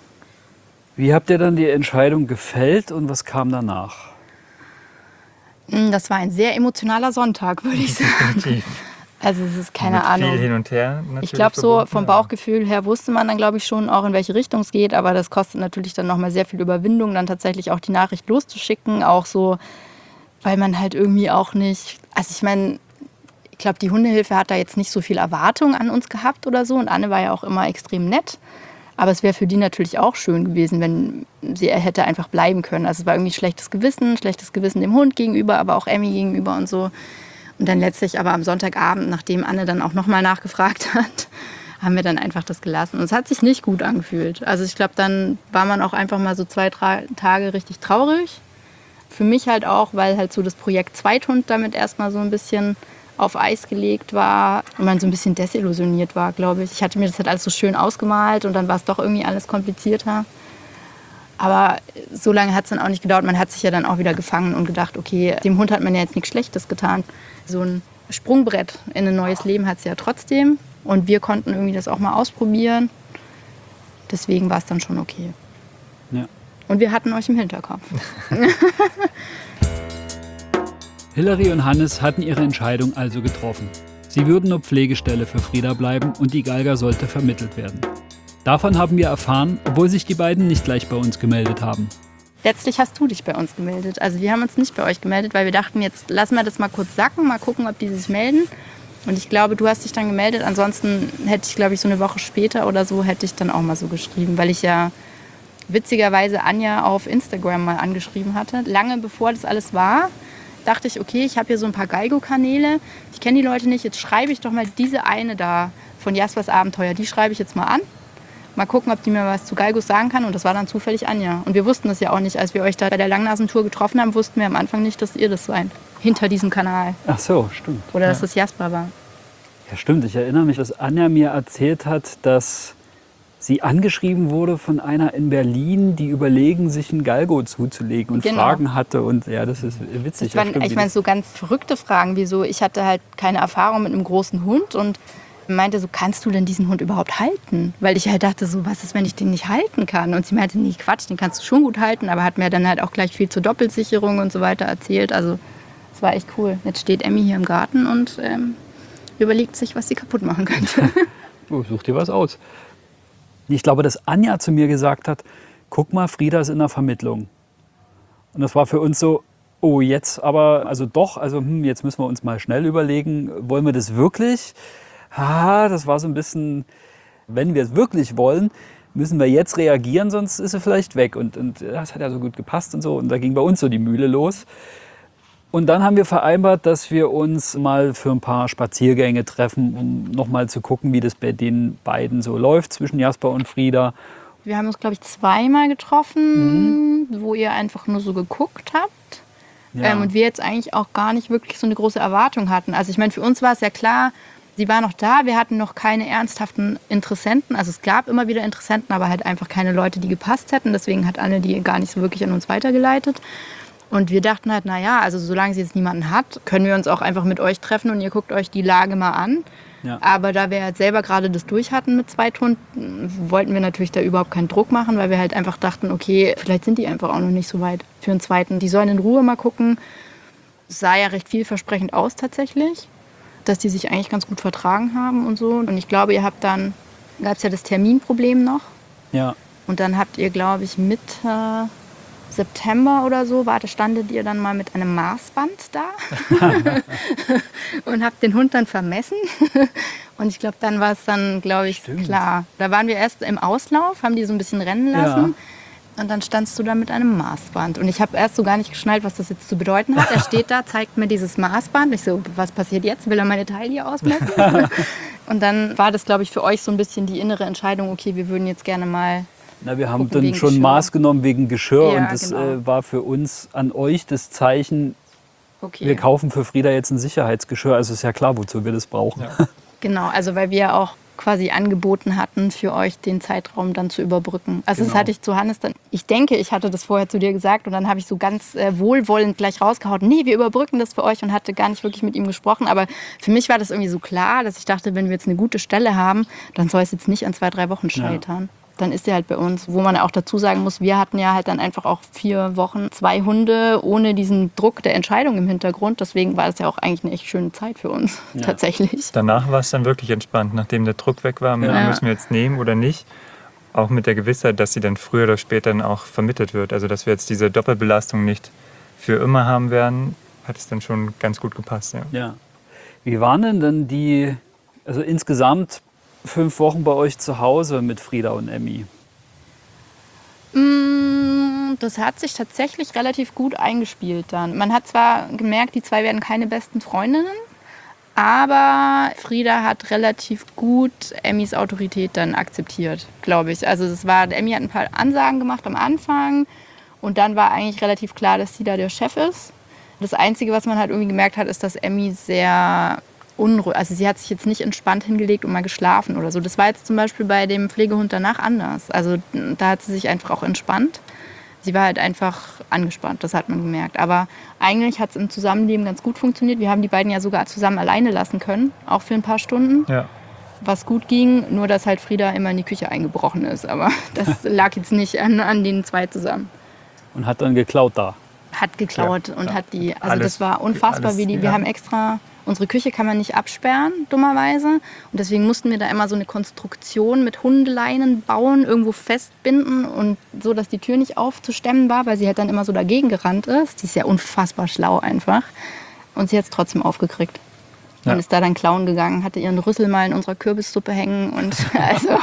Wie habt ihr dann die Entscheidung gefällt und was kam danach? Das war ein sehr emotionaler Sonntag, würde ich sagen. Definitiv. Also es ist keine Mit Ahnung. viel hin und her natürlich Ich glaube, so verbunden, vom aber- Bauchgefühl her wusste man dann, glaube ich, schon auch, in welche Richtung es geht. Aber das kostet natürlich dann nochmal sehr viel Überwindung, dann tatsächlich auch die Nachricht loszuschicken. Auch so, weil man halt irgendwie auch nicht... Also ich meine, ich glaube, die Hundehilfe hat da jetzt nicht so viel Erwartung an uns gehabt oder so. Und Anne war ja auch immer extrem nett. Aber es wäre für die natürlich auch schön gewesen, wenn sie hätte einfach bleiben können. Also es war irgendwie schlechtes Gewissen, schlechtes Gewissen dem Hund gegenüber, aber auch Emmy gegenüber und so. Und dann letztlich aber am Sonntagabend, nachdem Anne dann auch nochmal nachgefragt hat, haben wir dann einfach das gelassen. Und es hat sich nicht gut angefühlt. Also ich glaube, dann war man auch einfach mal so zwei, drei Tage richtig traurig. Für mich halt auch, weil halt so das Projekt Zweithund damit erstmal so ein bisschen auf Eis gelegt war und man so ein bisschen desillusioniert war, glaube ich. Ich hatte mir das halt alles so schön ausgemalt und dann war es doch irgendwie alles komplizierter. Aber so lange hat es dann auch nicht gedauert. Man hat sich ja dann auch wieder gefangen und gedacht, okay, dem Hund hat man ja jetzt nichts Schlechtes getan. So ein Sprungbrett in ein neues Leben hat es ja trotzdem. Und wir konnten irgendwie das auch mal ausprobieren. Deswegen war es dann schon okay. Ja. Und wir hatten euch im Hinterkopf. Hillary und Hannes hatten ihre Entscheidung also getroffen. Sie würden nur Pflegestelle für Frieda bleiben und die Galga sollte vermittelt werden. Davon haben wir erfahren, obwohl sich die beiden nicht gleich bei uns gemeldet haben. Letztlich hast du dich bei uns gemeldet. Also wir haben uns nicht bei euch gemeldet, weil wir dachten, jetzt lassen wir das mal kurz sacken, mal gucken, ob die sich melden. Und ich glaube, du hast dich dann gemeldet. Ansonsten hätte ich, glaube ich, so eine Woche später oder so, hätte ich dann auch mal so geschrieben, weil ich ja witzigerweise Anja auf Instagram mal angeschrieben hatte. Lange bevor das alles war, dachte ich, okay, ich habe hier so ein paar Galgo-Kanäle. Ich kenne die Leute nicht, jetzt schreibe ich doch mal diese eine da von Jaspers Abenteuer. Die schreibe ich jetzt mal an. Mal gucken, ob die mir was zu Galgos sagen kann. Und das war dann zufällig Anja. Und wir wussten das ja auch nicht. Als wir euch da bei der Langnasentour getroffen haben, wussten wir am Anfang nicht, dass ihr das seid. Hinter diesem Kanal. Ach so, stimmt. Oder dass das Jasper war. Ja, stimmt. Ich erinnere mich, dass Anja mir erzählt hat, dass sie angeschrieben wurde von einer in Berlin, die überlegen, sich einen Galgo zuzulegen und Genau. Fragen hatte. Und ja, das ist witzig. Das waren, ja, stimmt, ich meine, so ganz verrückte Fragen, wie so, ich hatte halt keine Erfahrung mit einem großen Hund und meinte so, kannst du denn diesen Hund überhaupt halten? Weil ich halt dachte so, was ist, wenn ich den nicht halten kann? Und sie meinte, nee, Quatsch, den kannst du schon gut halten, aber hat mir dann halt auch gleich viel zur Doppelsicherung und so weiter erzählt. Also es war echt cool. Jetzt steht Emmy hier im Garten und ähm, überlegt sich, was sie kaputt machen könnte. Oh, such dir was aus. Ich glaube, dass Anja zu mir gesagt hat, guck mal, Frieda ist in der Vermittlung. Und das war für uns so, oh, jetzt aber, also doch, also hm, jetzt müssen wir uns mal schnell überlegen, wollen wir das wirklich? Ah, das war so ein bisschen, wenn wir es wirklich wollen, müssen wir jetzt reagieren, sonst ist sie vielleicht weg. Und, und das hat ja so gut gepasst und so. Und da ging bei uns so die Mühle los. Und dann haben wir vereinbart, dass wir uns mal für ein paar Spaziergänge treffen, um nochmal zu gucken, wie das bei den beiden so läuft, zwischen Jasper und Frieda. Wir haben uns, glaube ich, zweimal getroffen, mhm. wo ihr einfach nur so geguckt habt. Ja. Ähm, und wir jetzt eigentlich auch gar nicht wirklich so eine große Erwartung hatten. Also ich meine, für uns war es ja klar, sie war noch da, wir hatten noch keine ernsthaften Interessenten. Also es gab immer wieder Interessenten, aber halt einfach keine Leute, die gepasst hätten. Deswegen hat Anne die gar nicht so wirklich an uns weitergeleitet. Und wir dachten halt, naja, also solange sie jetzt niemanden hat, können wir uns auch einfach mit euch treffen und ihr guckt euch die Lage mal an. Ja. Aber da wir halt selber gerade das durch hatten mit Zweithunden, wollten wir natürlich da überhaupt keinen Druck machen, weil wir halt einfach dachten, okay, vielleicht sind die einfach auch noch nicht so weit für einen zweiten. Die sollen in Ruhe mal gucken. Es sah ja recht vielversprechend aus tatsächlich, dass die sich eigentlich ganz gut vertragen haben und so. Und ich glaube, ihr habt dann, gab es ja das Terminproblem noch. Ja. Und dann habt ihr, glaube ich, Mitte September oder so, war, standet ihr dann mal mit einem Maßband da und habt den Hund dann vermessen. Und ich glaube, dann war es dann, glaube ich, Stimmt. klar. Da waren wir erst im Auslauf, haben die so ein bisschen rennen lassen. Ja. Und dann standst du da mit einem Maßband. Und ich habe erst so gar nicht geschnallt, was das jetzt zu bedeuten hat. Er steht da, zeigt mir dieses Maßband. Ich so, was passiert jetzt? Will er meine Taille ausmessen? Und dann war das, glaube ich, für euch so ein bisschen die innere Entscheidung, okay, wir würden jetzt gerne mal... Na, wir haben gucken dann wegen schon Geschirr. Maß genommen wegen Geschirr Ja, und das genau. äh, war für uns an euch das Zeichen, Okay. wir kaufen für Frieda jetzt ein Sicherheitsgeschirr. Also ist ja klar, wozu wir das brauchen. Ja. Genau, also weil wir auch quasi angeboten hatten, für euch den Zeitraum dann zu überbrücken. Also das Genau. hatte ich zu Hannes dann, ich denke, ich hatte das vorher zu dir gesagt und dann habe ich so ganz äh, wohlwollend gleich rausgehauen, nee, wir überbrücken das für euch und hatte gar nicht wirklich mit ihm gesprochen. Aber für mich war das irgendwie so klar, dass ich dachte, wenn wir jetzt eine gute Stelle haben, dann soll es jetzt nicht an zwei, drei Wochen scheitern. Ja. Dann ist er halt bei uns. Wo man auch dazu sagen muss, wir hatten ja halt dann einfach auch vier Wochen zwei Hunde ohne diesen Druck der Entscheidung im Hintergrund. Deswegen war das ja auch eigentlich eine echt schöne Zeit für uns, Ja. tatsächlich. Danach war es dann wirklich entspannt, nachdem der Druck weg war, Ja. müssen wir jetzt nehmen oder nicht. Auch mit der Gewissheit, dass sie dann früher oder später dann auch vermittelt wird. Also dass wir jetzt diese Doppelbelastung nicht für immer haben werden, hat es dann schon ganz gut gepasst. Ja. Ja. Wie waren denn dann die, also insgesamt fünf Wochen bei euch zu Hause mit Frieda und Emmy? Das hat sich tatsächlich relativ gut eingespielt dann. Man hat zwar gemerkt, die zwei werden keine besten Freundinnen, aber Frieda hat relativ gut Emmys Autorität dann akzeptiert, glaube ich. Also das war, Emmy hat ein paar Ansagen gemacht am Anfang und dann war eigentlich relativ klar, dass sie da der Chef ist. Das Einzige, was man halt irgendwie gemerkt hat, ist, dass Emmy sehr unruhig, also sie hat sich jetzt nicht entspannt hingelegt und mal geschlafen oder so. Das war jetzt zum Beispiel bei dem Pflegehund danach anders. Also da hat sie sich einfach auch entspannt. Sie war halt einfach angespannt, das hat man gemerkt. Aber eigentlich hat es im Zusammenleben ganz gut funktioniert. Wir haben die beiden ja sogar zusammen alleine lassen können, auch für ein paar Stunden. Ja. Was gut ging, nur dass halt Frieda immer in die Küche eingebrochen ist. Aber das lag jetzt nicht an, an den zwei zusammen. Und hat dann geklaut da. Hat geklaut Ja, und ja. hat die, also Alles- das war unfassbar, alles, wie die, ja. wir haben extra, unsere Küche kann man nicht absperren, dummerweise. Und deswegen mussten wir da immer so eine Konstruktion mit Hundeleinen bauen, irgendwo festbinden und so, dass die Tür nicht aufzustemmen war, weil sie halt dann immer so dagegen gerannt ist. Die ist ja unfassbar schlau einfach. Und sie hat es trotzdem aufgekriegt. Ja. Und ist da dann klauen gegangen, hatte ihren Rüssel mal in unserer Kürbissuppe hängen und also...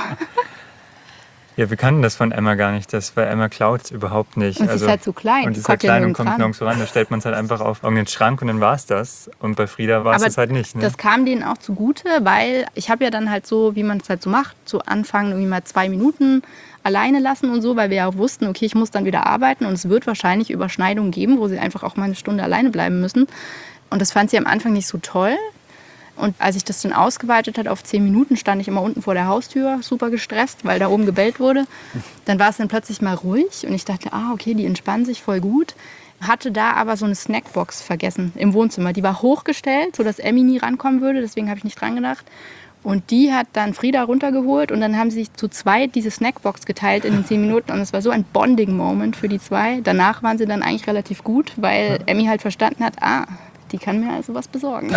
Ja, wir kannten das von Emma gar nicht. Das bei Emma klaut überhaupt nicht. Und sie ist halt so klein, Und die sie ist halt kommt ja klein und nirgends kommt ran. nirgendwo ran. Da stellt man es halt einfach auf irgendeinen Schrank und dann war es das. Und bei Frieda war es Aber das halt nicht. Ne? das kam denen auch zugute, weil ich habe ja dann halt so, wie man es halt so macht, zu Anfang irgendwie mal zwei Minuten alleine lassen und so, weil wir ja auch wussten, okay, ich muss dann wieder arbeiten und es wird wahrscheinlich Überschneidungen geben, wo sie einfach auch mal eine Stunde alleine bleiben müssen. Und das fand sie am Anfang nicht so toll. Und als ich das dann ausgeweitet hat auf zehn Minuten, stand ich immer unten vor der Haustür, super gestresst, weil da oben gebellt wurde. Dann war es dann plötzlich mal ruhig und ich dachte, ah, okay, die entspannen sich voll gut. Hatte da aber so eine Snackbox vergessen im Wohnzimmer. Die war hochgestellt, sodass Emmy nie rankommen würde, deswegen habe ich nicht dran gedacht. Und die hat dann Frieda runtergeholt und dann haben sie sich zu zweit diese Snackbox geteilt in den zehn Minuten. Und es war so ein Bonding-Moment für die zwei. Danach waren sie dann eigentlich relativ gut, weil Emmy halt verstanden hat, ah, die kann mir also was besorgen.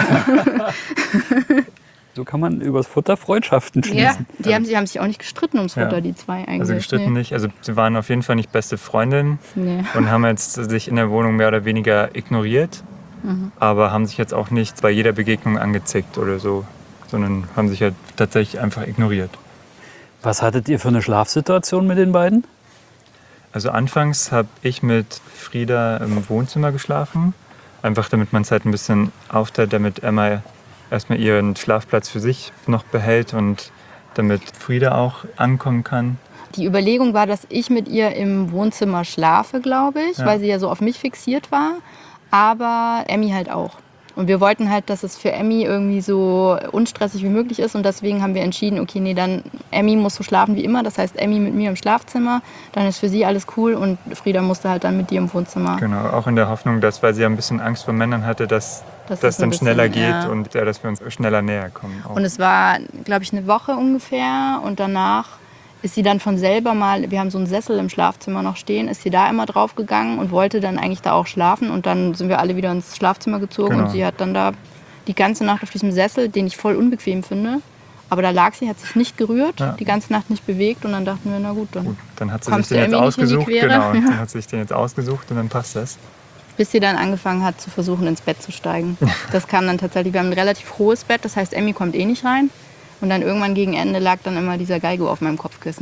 So kann man übers Futter Freundschaften schließen. Ja, die haben, die haben sich auch nicht gestritten ums Ja. Futter, die zwei eigentlich. Also gestritten nee. nicht. Also sie waren auf jeden Fall nicht beste Freundinnen Nee. und haben jetzt sich in der Wohnung mehr oder weniger ignoriert. Mhm. Aber haben sich jetzt auch nicht bei jeder Begegnung angezickt oder so, sondern haben sich halt tatsächlich einfach ignoriert. Was hattet ihr für eine Schlafsituation mit den beiden? Also anfangs habe ich mit Frieda im Wohnzimmer geschlafen. Einfach damit man es halt ein bisschen aufteilt, damit Emma erstmal ihren Schlafplatz für sich noch behält und damit Frieda auch ankommen kann. Die Überlegung war, dass ich mit ihr im Wohnzimmer schlafe, glaube ich, Ja. weil sie ja so auf mich fixiert war. aber Emmy halt auch. Und wir wollten halt, dass es für Emmy irgendwie so unstressig wie möglich ist und deswegen haben wir entschieden, okay, nee, dann Emmy muss so schlafen wie immer, das heißt Emmy mit mir im Schlafzimmer, dann ist für sie alles cool und Frieda musste halt dann mit dir im Wohnzimmer. Genau, auch in der Hoffnung, dass, weil sie ja ein bisschen Angst vor Männern hatte, dass das, das dann bisschen, schneller geht ja. und ja, dass wir uns schneller näher kommen. Auch. Und es war, glaube ich, eine Woche ungefähr und danach ist sie dann von selber mal, wir haben so einen Sessel im Schlafzimmer noch stehen, ist sie da immer drauf gegangen und wollte dann eigentlich da auch schlafen. Und dann sind wir alle wieder ins Schlafzimmer gezogen genau. und sie hat dann da die ganze Nacht auf diesem Sessel, den ich voll unbequem finde. Aber da lag sie, hat sich nicht gerührt, ja. die ganze Nacht nicht bewegt und dann dachten wir, na gut, dann, gut, dann hat sie sich den jetzt ausgesucht. Genau, dann hat sie sich den jetzt ausgesucht und dann passt das. Bis sie dann angefangen hat zu versuchen, ins Bett zu steigen. Das kam dann tatsächlich, wir haben ein relativ hohes Bett, das heißt, Emmy kommt eh nicht rein. Und dann irgendwann gegen Ende lag dann immer dieser Galgo auf meinem Kopfkissen.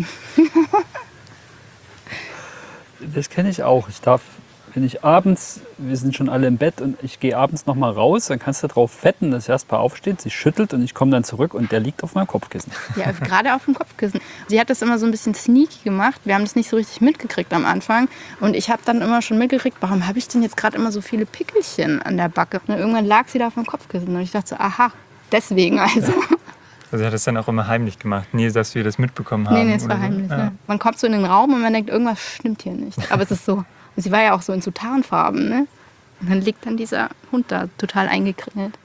Das kenne ich auch. Ich darf, wenn ich abends, wir sind schon alle im Bett und ich gehe abends noch mal raus, dann kannst du drauf wetten, dass Jasper aufsteht, sie schüttelt und ich komme dann zurück und der liegt auf meinem Kopfkissen. Ja, gerade auf dem Kopfkissen. Sie hat das immer so ein bisschen sneaky gemacht. Wir haben das nicht so richtig mitgekriegt am Anfang. Und ich habe dann immer schon mitgekriegt, warum habe ich denn jetzt gerade immer so viele Pickelchen an der Backe? Und irgendwann lag sie da auf meinem Kopfkissen und ich dachte so, aha, deswegen also. Ja. Also sie hat das dann auch immer heimlich gemacht, nie, dass wir das mitbekommen haben. Nee, nee, es war heimlich. So. Ja. Man kommt so in den Raum und man denkt, irgendwas stimmt hier nicht. Aber es ist so. Und sie war ja auch so in so Tarnfarben, ne? Und dann liegt dann dieser Hund da, total eingekringelt.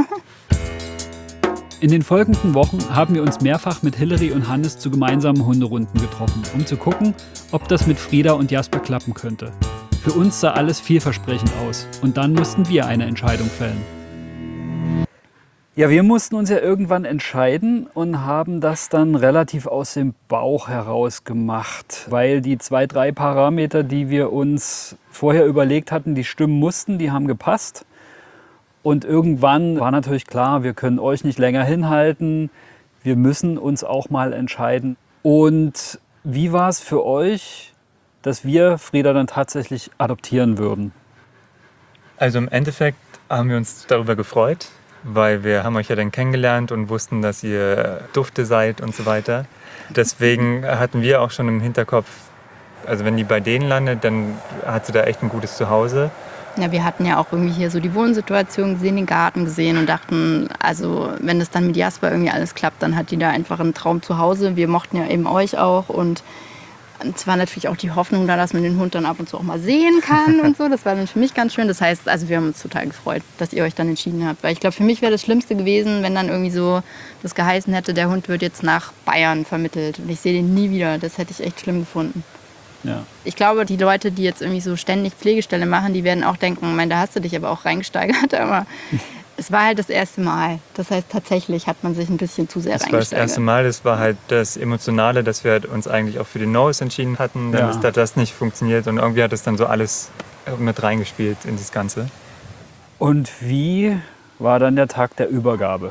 In den folgenden Wochen haben wir uns mehrfach mit Hillary und Hannes zu gemeinsamen Hunderunden getroffen, um zu gucken, ob das mit Frieda und Jasper klappen könnte. Für uns sah alles vielversprechend aus und dann mussten wir eine Entscheidung fällen. Ja, wir mussten uns ja irgendwann entscheiden und haben das dann relativ aus dem Bauch heraus gemacht, weil die zwei, drei Parameter, die wir uns vorher überlegt hatten, die stimmen mussten, die haben gepasst. Und irgendwann war natürlich klar, wir können euch nicht länger hinhalten, wir müssen uns auch mal entscheiden. Und wie war es für euch, dass wir Frieda dann tatsächlich adoptieren würden? Also im Endeffekt haben wir uns darüber gefreut. Weil wir haben euch ja dann kennengelernt und wussten, dass ihr Dufte seid und so weiter. Deswegen hatten wir auch schon im Hinterkopf, also wenn die bei denen landet, dann hat sie da echt ein gutes Zuhause. Ja, wir hatten ja auch irgendwie hier so die Wohnsituation gesehen, den Garten gesehen und dachten, also wenn das dann mit Jasper irgendwie alles klappt, dann hat die da einfach einen Traum zu Hause. Wir mochten ja eben euch auch und es war natürlich auch die Hoffnung da, dass man den Hund dann ab und zu auch mal sehen kann und so. Das war dann für mich ganz schön. Das heißt, also wir haben uns total gefreut, dass ihr euch dann entschieden habt. Weil ich glaube, für mich wäre das Schlimmste gewesen, wenn dann irgendwie so das geheißen hätte, der Hund wird jetzt nach Bayern vermittelt und ich sehe den nie wieder. Das hätte ich echt schlimm gefunden. Ja. Ich glaube, die Leute, die jetzt irgendwie so ständig Pflegestelle machen, die werden auch denken, mein, da hast du dich aber auch reingesteigert. Aber es war halt das erste Mal. Das heißt, tatsächlich hat man sich ein bisschen zu sehr reingesteigert. Das war das erste Mal, das war halt das Emotionale, dass wir halt uns eigentlich auch für den Norris entschieden hatten. Dann ja. ist, hat das nicht funktioniert und irgendwie hat das dann so alles mit reingespielt in das Ganze. Und wie war dann der Tag der Übergabe?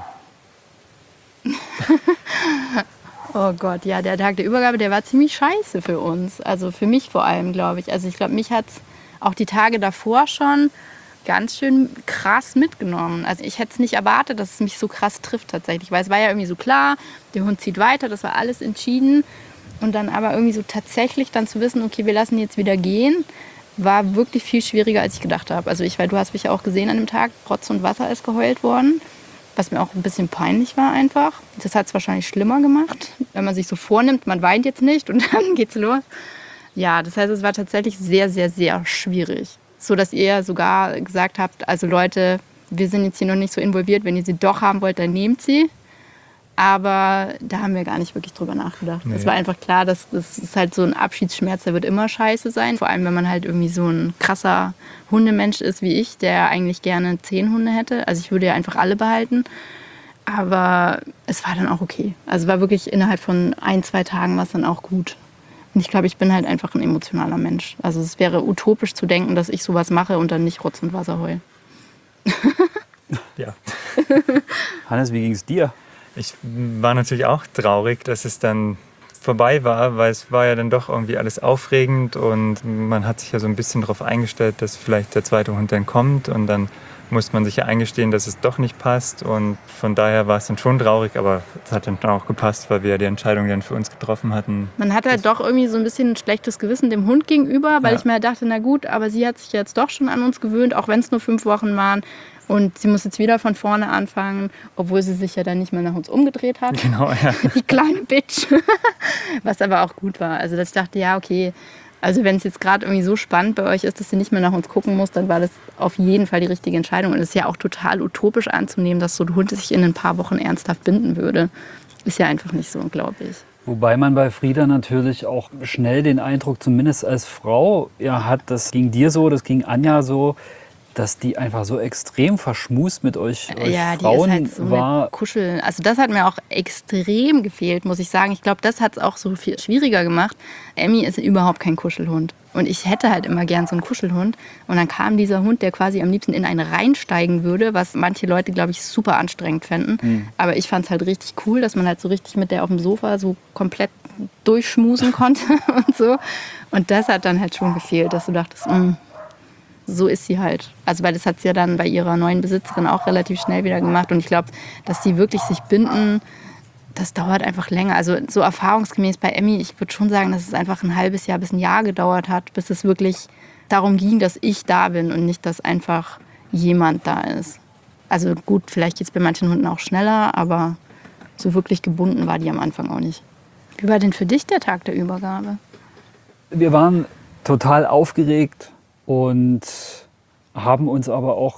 Oh Gott, ja, der Tag der Übergabe, der war ziemlich scheiße für uns. Also für mich vor allem, glaube ich. Also ich glaube, mich hat es auch die Tage davor schon ganz schön krass mitgenommen. Also ich hätte es nicht erwartet, dass es mich so krass trifft tatsächlich. Weil es war ja irgendwie so klar, der Hund zieht weiter, das war alles entschieden. Und dann aber irgendwie so tatsächlich dann zu wissen, okay, wir lassen ihn jetzt wieder gehen, war wirklich viel schwieriger, als ich gedacht habe. Also ich, weil du hast mich ja auch gesehen an dem Tag, Rotz und Wasser ist geheult worden. Was mir auch ein bisschen peinlich war einfach. Das hat es wahrscheinlich schlimmer gemacht, wenn man sich so vornimmt, man weint jetzt nicht und dann geht's los. Ja, das heißt, es war tatsächlich sehr, sehr, sehr schwierig. So, dass ihr ja gesagt habt, also Leute, wir sind jetzt hier noch nicht so involviert, wenn ihr sie doch haben wollt, dann nehmt sie. Aber da haben wir gar nicht wirklich drüber nachgedacht. Es nee. war einfach klar, dass das ist halt so ein Abschiedsschmerz, der wird immer scheiße sein. Vor allem, wenn man halt irgendwie so ein krasser Hundemensch ist wie ich, der eigentlich gerne zehn Hunde hätte. Also ich würde ja einfach alle behalten. Aber es war dann auch okay. Also war wirklich innerhalb von ein, zwei Tagen war es dann auch gut. Und ich glaube, ich bin halt einfach ein emotionaler Mensch. Also es wäre utopisch zu denken, dass ich sowas mache und dann nicht Rotz und Wasser heule. Ja. Hannes, wie ging es dir? Ich war natürlich auch traurig, dass es dann vorbei war, weil es war ja dann doch irgendwie alles aufregend und man hat sich ja so ein bisschen darauf eingestellt, dass vielleicht der zweite Hund dann kommt und dann muss man sich ja eingestehen, dass es doch nicht passt. Und von daher war es dann schon traurig, aber es hat dann auch gepasst, weil wir die Entscheidung dann für uns getroffen hatten. Man hat halt doch irgendwie so ein bisschen ein schlechtes Gewissen dem Hund gegenüber, weil Ja. ich mir dachte, na gut, aber sie hat sich jetzt doch schon an uns gewöhnt, auch wenn es nur fünf Wochen waren. Und sie muss jetzt wieder von vorne anfangen, obwohl sie sich ja dann nicht mehr nach uns umgedreht hat. Genau, ja. Die kleine Bitch. Was aber auch gut war. Also dass ich dachte, ja, okay, also wenn es jetzt gerade irgendwie so spannend bei euch ist, dass sie nicht mehr nach uns gucken muss, dann war das auf jeden Fall die richtige Entscheidung. Und es ist ja auch total utopisch anzunehmen, dass so ein Hund sich in ein paar Wochen ernsthaft binden würde. Ist ja einfach nicht so, glaube ich. Wobei man bei Frieda natürlich auch schnell den Eindruck, zumindest als Frau, ja, hat, das ging dir so, das ging Anja so, dass die einfach so extrem verschmust mit euch, euch Ja, die Frauen ist halt so war. eine Kuschel. Also das hat mir auch extrem gefehlt, muss ich sagen. Ich glaube, das hat es auch so viel schwieriger gemacht. Emmy ist überhaupt kein Kuschelhund. Und ich hätte halt immer gern so einen Kuschelhund. Und dann kam dieser Hund, der quasi am liebsten in einen reinsteigen würde, was manche Leute, glaube ich, super anstrengend fänden. Mhm. Aber ich fand es halt richtig cool, dass man halt so richtig mit der auf dem Sofa so komplett durchschmusen konnte und so. Und das hat dann halt schon gefehlt, dass du dachtest, mh, so ist sie halt. Also weil das hat sie ja dann bei ihrer neuen Besitzerin auch relativ schnell wieder gemacht. Und ich glaube, dass die wirklich sich binden, das dauert einfach länger. Also so erfahrungsgemäß bei Emmy, ich würde schon sagen, dass es einfach ein halbes Jahr bis ein Jahr gedauert hat, bis es wirklich darum ging, dass ich da bin und nicht, dass einfach jemand da ist. Also gut, vielleicht geht es bei manchen Hunden auch schneller, aber so wirklich gebunden war die am Anfang auch nicht. Wie war denn für dich der Tag der Übergabe? Wir waren total aufgeregt und haben uns aber auch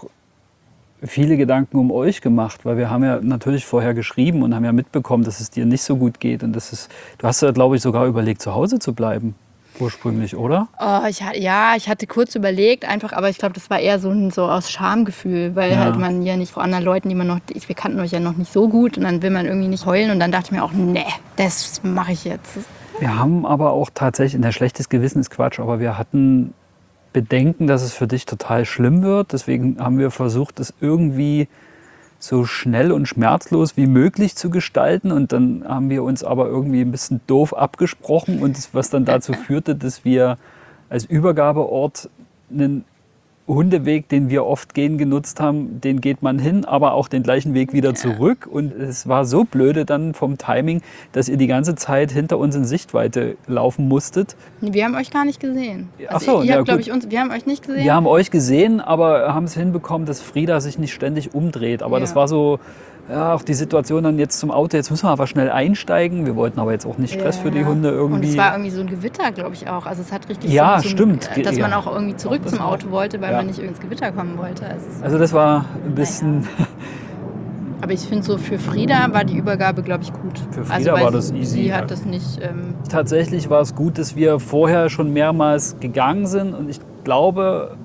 viele Gedanken um euch gemacht, weil wir haben ja natürlich vorher geschrieben und haben ja mitbekommen, dass es dir nicht so gut geht. Und das ist, du hast ja, glaube ich, sogar überlegt, zu Hause zu bleiben, ursprünglich, oder? Oh, ich, ja, ich hatte kurz überlegt, einfach, aber ich glaube, das war eher so, ein, so aus Schamgefühl, weil Ja. halt man ja nicht vor anderen Leuten, die man noch, wir kannten euch ja noch nicht so gut und dann will man irgendwie nicht heulen und dann dachte ich mir auch, nee, das mache ich jetzt. Wir haben aber auch tatsächlich, ein schlechtes Gewissen ist Quatsch, aber wir hatten Bedenken, dass es für dich total schlimm wird. Deswegen haben wir versucht, es irgendwie so schnell und schmerzlos wie möglich zu gestalten. Und dann haben wir uns aber irgendwie ein bisschen doof abgesprochen, und das, was dann dazu führte, dass wir als Übergabeort einen Hundeweg, den wir oft gehen genutzt haben, den geht man hin, aber auch den gleichen Weg wieder zurück. Und es war so blöde dann vom Timing, dass ihr die ganze Zeit hinter uns in Sichtweite laufen musstet. Wir haben euch gar nicht gesehen. Ach Also so, ihr ja, habt, glaube gut. ich, uns, wir haben euch nicht gesehen. Wir haben euch gesehen, aber haben es hinbekommen, dass Frieda sich nicht ständig umdreht. Aber Ja. das war so, ja, auch die Situation dann jetzt zum Auto. Jetzt müssen wir aber schnell einsteigen. Wir wollten aber jetzt auch nicht Stress Ja. für die Hunde irgendwie. Und es war irgendwie so ein Gewitter, glaube ich auch. Also es hat richtig Ja, so, so stimmt. Ein, dass man Ja. auch irgendwie zurück Auch das zum noch. Auto wollte, weil Ja. man nicht ins Gewitter kommen wollte. Also, Also das war ein bisschen, aber ich finde so für Frieda war die Übergabe, glaube ich, gut. Für Frieda also, weil war das easy, Sie ja. hat das nicht. Ähm, tatsächlich war es gut, dass wir vorher schon mehrmals gegangen sind. Und ich glaube,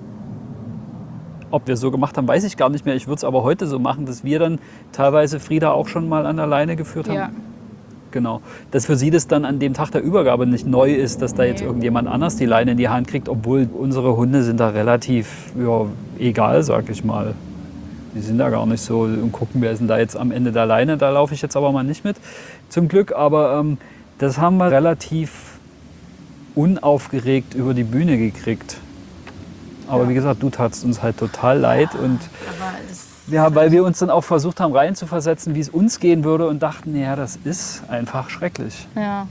ob wir es so gemacht haben, weiß ich gar nicht mehr. Ich würde es aber heute so machen, dass wir dann teilweise Frieda auch schon mal an der Leine geführt haben. ja. Genau. Dass für sie das dann an dem Tag der Übergabe nicht neu ist, dass da jetzt Nee. irgendjemand anders die Leine in die Hand kriegt, obwohl unsere Hunde sind da relativ ja, egal, sag ich mal. Die sind da gar nicht so und gucken, wer ist denn da jetzt am Ende der Leine, da laufe ich jetzt aber mal nicht mit, zum Glück. Aber ähm, das haben wir relativ unaufgeregt über die Bühne gekriegt. Aber Ja. wie gesagt, du tatst uns halt total leid. Und Aber es, ja, weil wir uns dann auch versucht haben reinzuversetzen, wie es uns gehen würde, und dachten, ja, das ist einfach schrecklich. ja.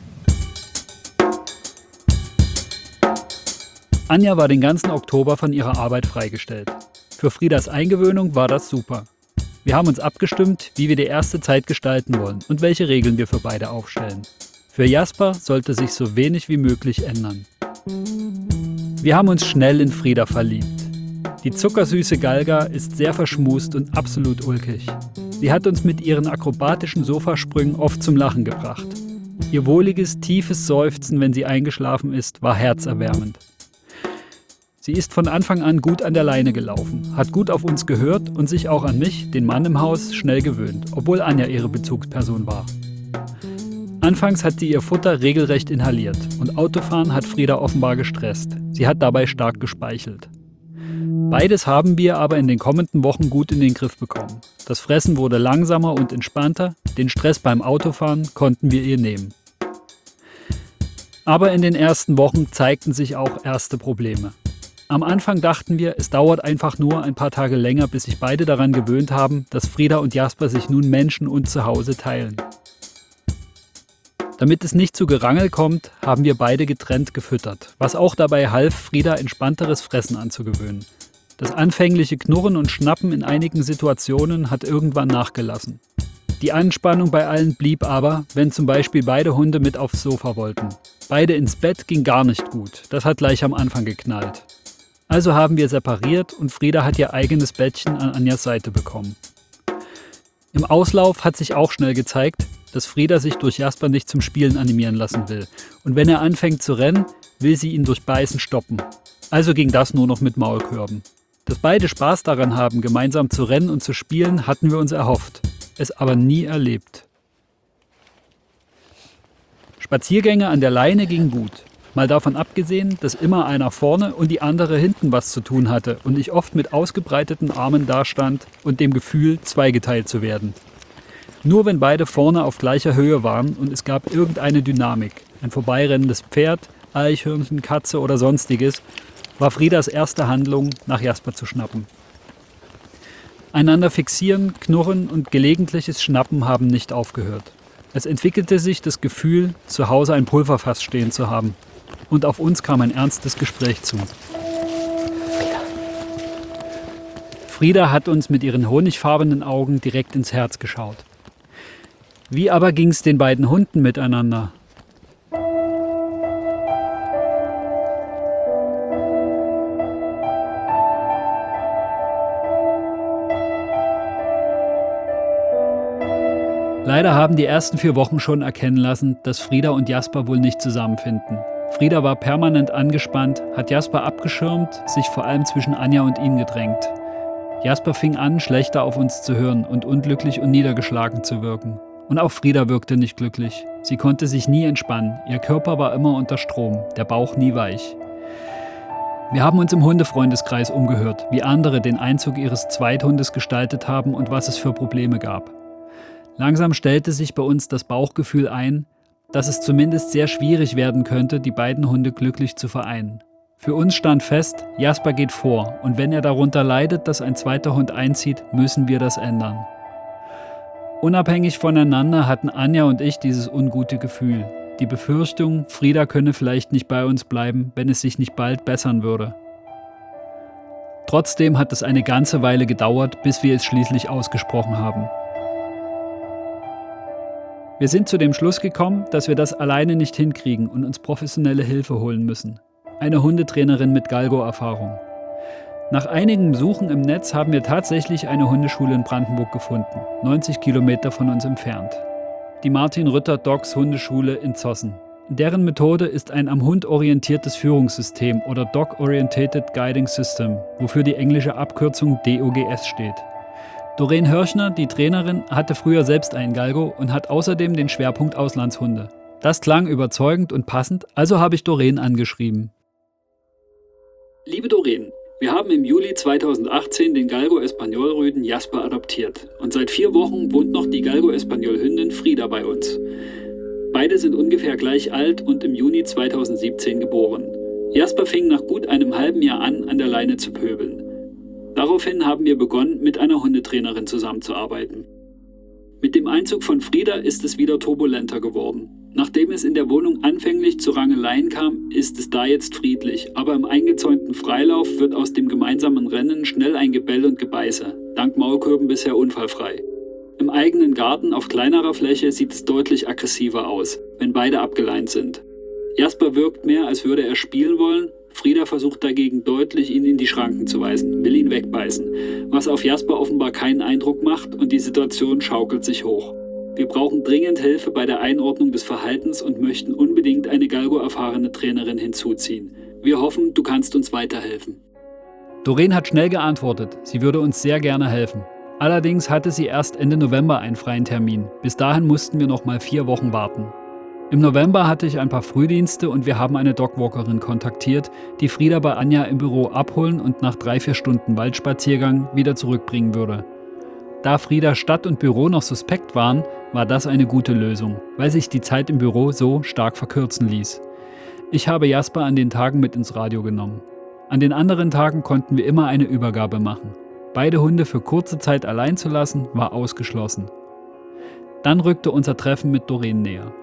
Anja war den ganzen Oktober von ihrer Arbeit freigestellt. Für Friedas Eingewöhnung war das super. Wir haben uns abgestimmt, wie wir die erste Zeit gestalten wollen und welche Regeln wir für beide aufstellen. Für Jasper sollte sich so wenig wie möglich ändern. Wir haben uns schnell in Frieda verliebt. Die zuckersüße Galga ist sehr verschmust und absolut ulkig. Sie hat uns mit ihren akrobatischen Sofasprüngen oft zum Lachen gebracht. Ihr wohliges, tiefes Seufzen, wenn sie eingeschlafen ist, war herzerwärmend. Sie ist von Anfang an gut an der Leine gelaufen, hat gut auf uns gehört und sich auch an mich, den Mann im Haus, schnell gewöhnt, obwohl Anja ihre Bezugsperson war. Anfangs hat sie ihr Futter regelrecht inhaliert und Autofahren hat Frieda offenbar gestresst. Sie hat dabei stark gespeichelt. Beides haben wir aber in den kommenden Wochen gut in den Griff bekommen. Das Fressen wurde langsamer und entspannter, den Stress beim Autofahren konnten wir ihr nehmen. Aber in den ersten Wochen zeigten sich auch erste Probleme. Am Anfang dachten wir, es dauert einfach nur ein paar Tage länger, bis sich beide daran gewöhnt haben, dass Frieda und Jasper sich nun Menschen und Zuhause teilen. Damit es nicht zu Gerangel kommt, haben wir beide getrennt gefüttert, was auch dabei half, Frieda entspannteres Fressen anzugewöhnen. Das anfängliche Knurren und Schnappen in einigen Situationen hat irgendwann nachgelassen. Die Anspannung bei allen blieb aber, wenn zum Beispiel beide Hunde mit aufs Sofa wollten. Beide ins Bett ging gar nicht gut, das hat gleich am Anfang geknallt. Also haben wir separiert und Frieda hat ihr eigenes Bettchen an Anjas Seite bekommen. Im Auslauf hat sich auch schnell gezeigt, dass Frieda sich durch Jasper nicht zum Spielen animieren lassen will. Und wenn er anfängt zu rennen, will sie ihn durch Beißen stoppen. Also ging das nur noch mit Maulkörben. Dass beide Spaß daran haben, gemeinsam zu rennen und zu spielen, hatten wir uns erhofft, es aber nie erlebt. Spaziergänge an der Leine gingen gut. Mal davon abgesehen, dass immer einer vorne und die andere hinten was zu tun hatte und ich oft mit ausgebreiteten Armen dastand und dem Gefühl, zweigeteilt zu werden. Nur wenn beide vorne auf gleicher Höhe waren und es gab irgendeine Dynamik, ein vorbeirennendes Pferd, Eichhörnchen, Katze oder sonstiges, war Friedas erste Handlung, nach Jasper zu schnappen. Einander fixieren, knurren und gelegentliches Schnappen haben nicht aufgehört. Es entwickelte sich das Gefühl, zu Hause ein Pulverfass stehen zu haben. Und auf uns kam ein ernstes Gespräch zu. Frieda hat uns mit ihren honigfarbenen Augen direkt ins Herz geschaut. Wie aber ging's den beiden Hunden miteinander? Leider haben die ersten vier Wochen schon erkennen lassen, dass Frieda und Jasper wohl nicht zusammenfinden. Frieda war permanent angespannt, hat Jasper abgeschirmt, sich vor allem zwischen Anja und ihn gedrängt. Jasper fing an, schlechter auf uns zu hören und unglücklich und niedergeschlagen zu wirken. Und auch Frieda wirkte nicht glücklich. Sie konnte sich nie entspannen, ihr Körper war immer unter Strom, der Bauch nie weich. Wir haben uns im Hundefreundeskreis umgehört, wie andere den Einzug ihres Zweithundes gestaltet haben und was es für Probleme gab. Langsam stellte sich bei uns das Bauchgefühl ein, dass es zumindest sehr schwierig werden könnte, die beiden Hunde glücklich zu vereinen. Für uns stand fest, Jasper geht vor und wenn er darunter leidet, dass ein zweiter Hund einzieht, müssen wir das ändern. Unabhängig voneinander hatten Anja und ich dieses ungute Gefühl. Die Befürchtung, Frieda könne vielleicht nicht bei uns bleiben, wenn es sich nicht bald bessern würde. Trotzdem hat es eine ganze Weile gedauert, bis wir es schließlich ausgesprochen haben. Wir sind zu dem Schluss gekommen, dass wir das alleine nicht hinkriegen und uns professionelle Hilfe holen müssen. Eine Hundetrainerin mit Galgo-Erfahrung. Nach einigem Suchen im Netz haben wir tatsächlich eine Hundeschule in Brandenburg gefunden, neunzig Kilometer von uns entfernt. Die Martin Rütter Dogs Hundeschule in Zossen. Deren Methode ist ein am Hund orientiertes Führungssystem oder Dog Orientated Guiding System, wofür die englische Abkürzung D O G S steht. Doreen Hörchner, die Trainerin, hatte früher selbst einen Galgo und hat außerdem den Schwerpunkt Auslandshunde. Das klang überzeugend und passend, also habe ich Doreen angeschrieben. Liebe Doreen, wir haben im Juli zweitausendachtzehn den Galgo Espagnol-Rüden Jasper adoptiert und seit vier Wochen wohnt noch die Galgo Espagnol-Hündin Frieda bei uns. Beide sind ungefähr gleich alt und im Juni zweitausendsiebzehn geboren. Jasper fing nach gut einem halben Jahr an, an der Leine zu pöbeln. Daraufhin haben wir begonnen, mit einer Hundetrainerin zusammenzuarbeiten. Mit dem Einzug von Frieda ist es wieder turbulenter geworden. Nachdem es in der Wohnung anfänglich zu Rangeleien kam, ist es da jetzt friedlich, aber im eingezäunten Freilauf wird aus dem gemeinsamen Rennen schnell ein Gebell und Gebeiße, dank Maulkörben bisher unfallfrei. Im eigenen Garten auf kleinerer Fläche sieht es deutlich aggressiver aus, wenn beide abgeleint sind. Jasper wirkt mehr, als würde er spielen wollen. Frieda versucht dagegen deutlich, ihn in die Schranken zu weisen, will ihn wegbeißen, was auf Jasper offenbar keinen Eindruck macht und die Situation schaukelt sich hoch. Wir brauchen dringend Hilfe bei der Einordnung des Verhaltens und möchten unbedingt eine Galgo-erfahrene Trainerin hinzuziehen. Wir hoffen, du kannst uns weiterhelfen. Doreen hat schnell geantwortet, sie würde uns sehr gerne helfen. Allerdings hatte sie erst Ende November einen freien Termin. Bis dahin mussten wir noch mal vier Wochen warten. Im November hatte ich ein paar Frühdienste und wir haben eine Dogwalkerin kontaktiert, die Frieda bei Anja im Büro abholen und nach drei, vier Stunden Waldspaziergang wieder zurückbringen würde. Da Frieda Stadt und Büro noch suspekt waren, war das eine gute Lösung, weil sich die Zeit im Büro so stark verkürzen ließ. Ich habe Jasper an den Tagen mit ins Radio genommen. An den anderen Tagen konnten wir immer eine Übergabe machen. Beide Hunde für kurze Zeit allein zu lassen, war ausgeschlossen. Dann rückte unser Treffen mit Doreen näher.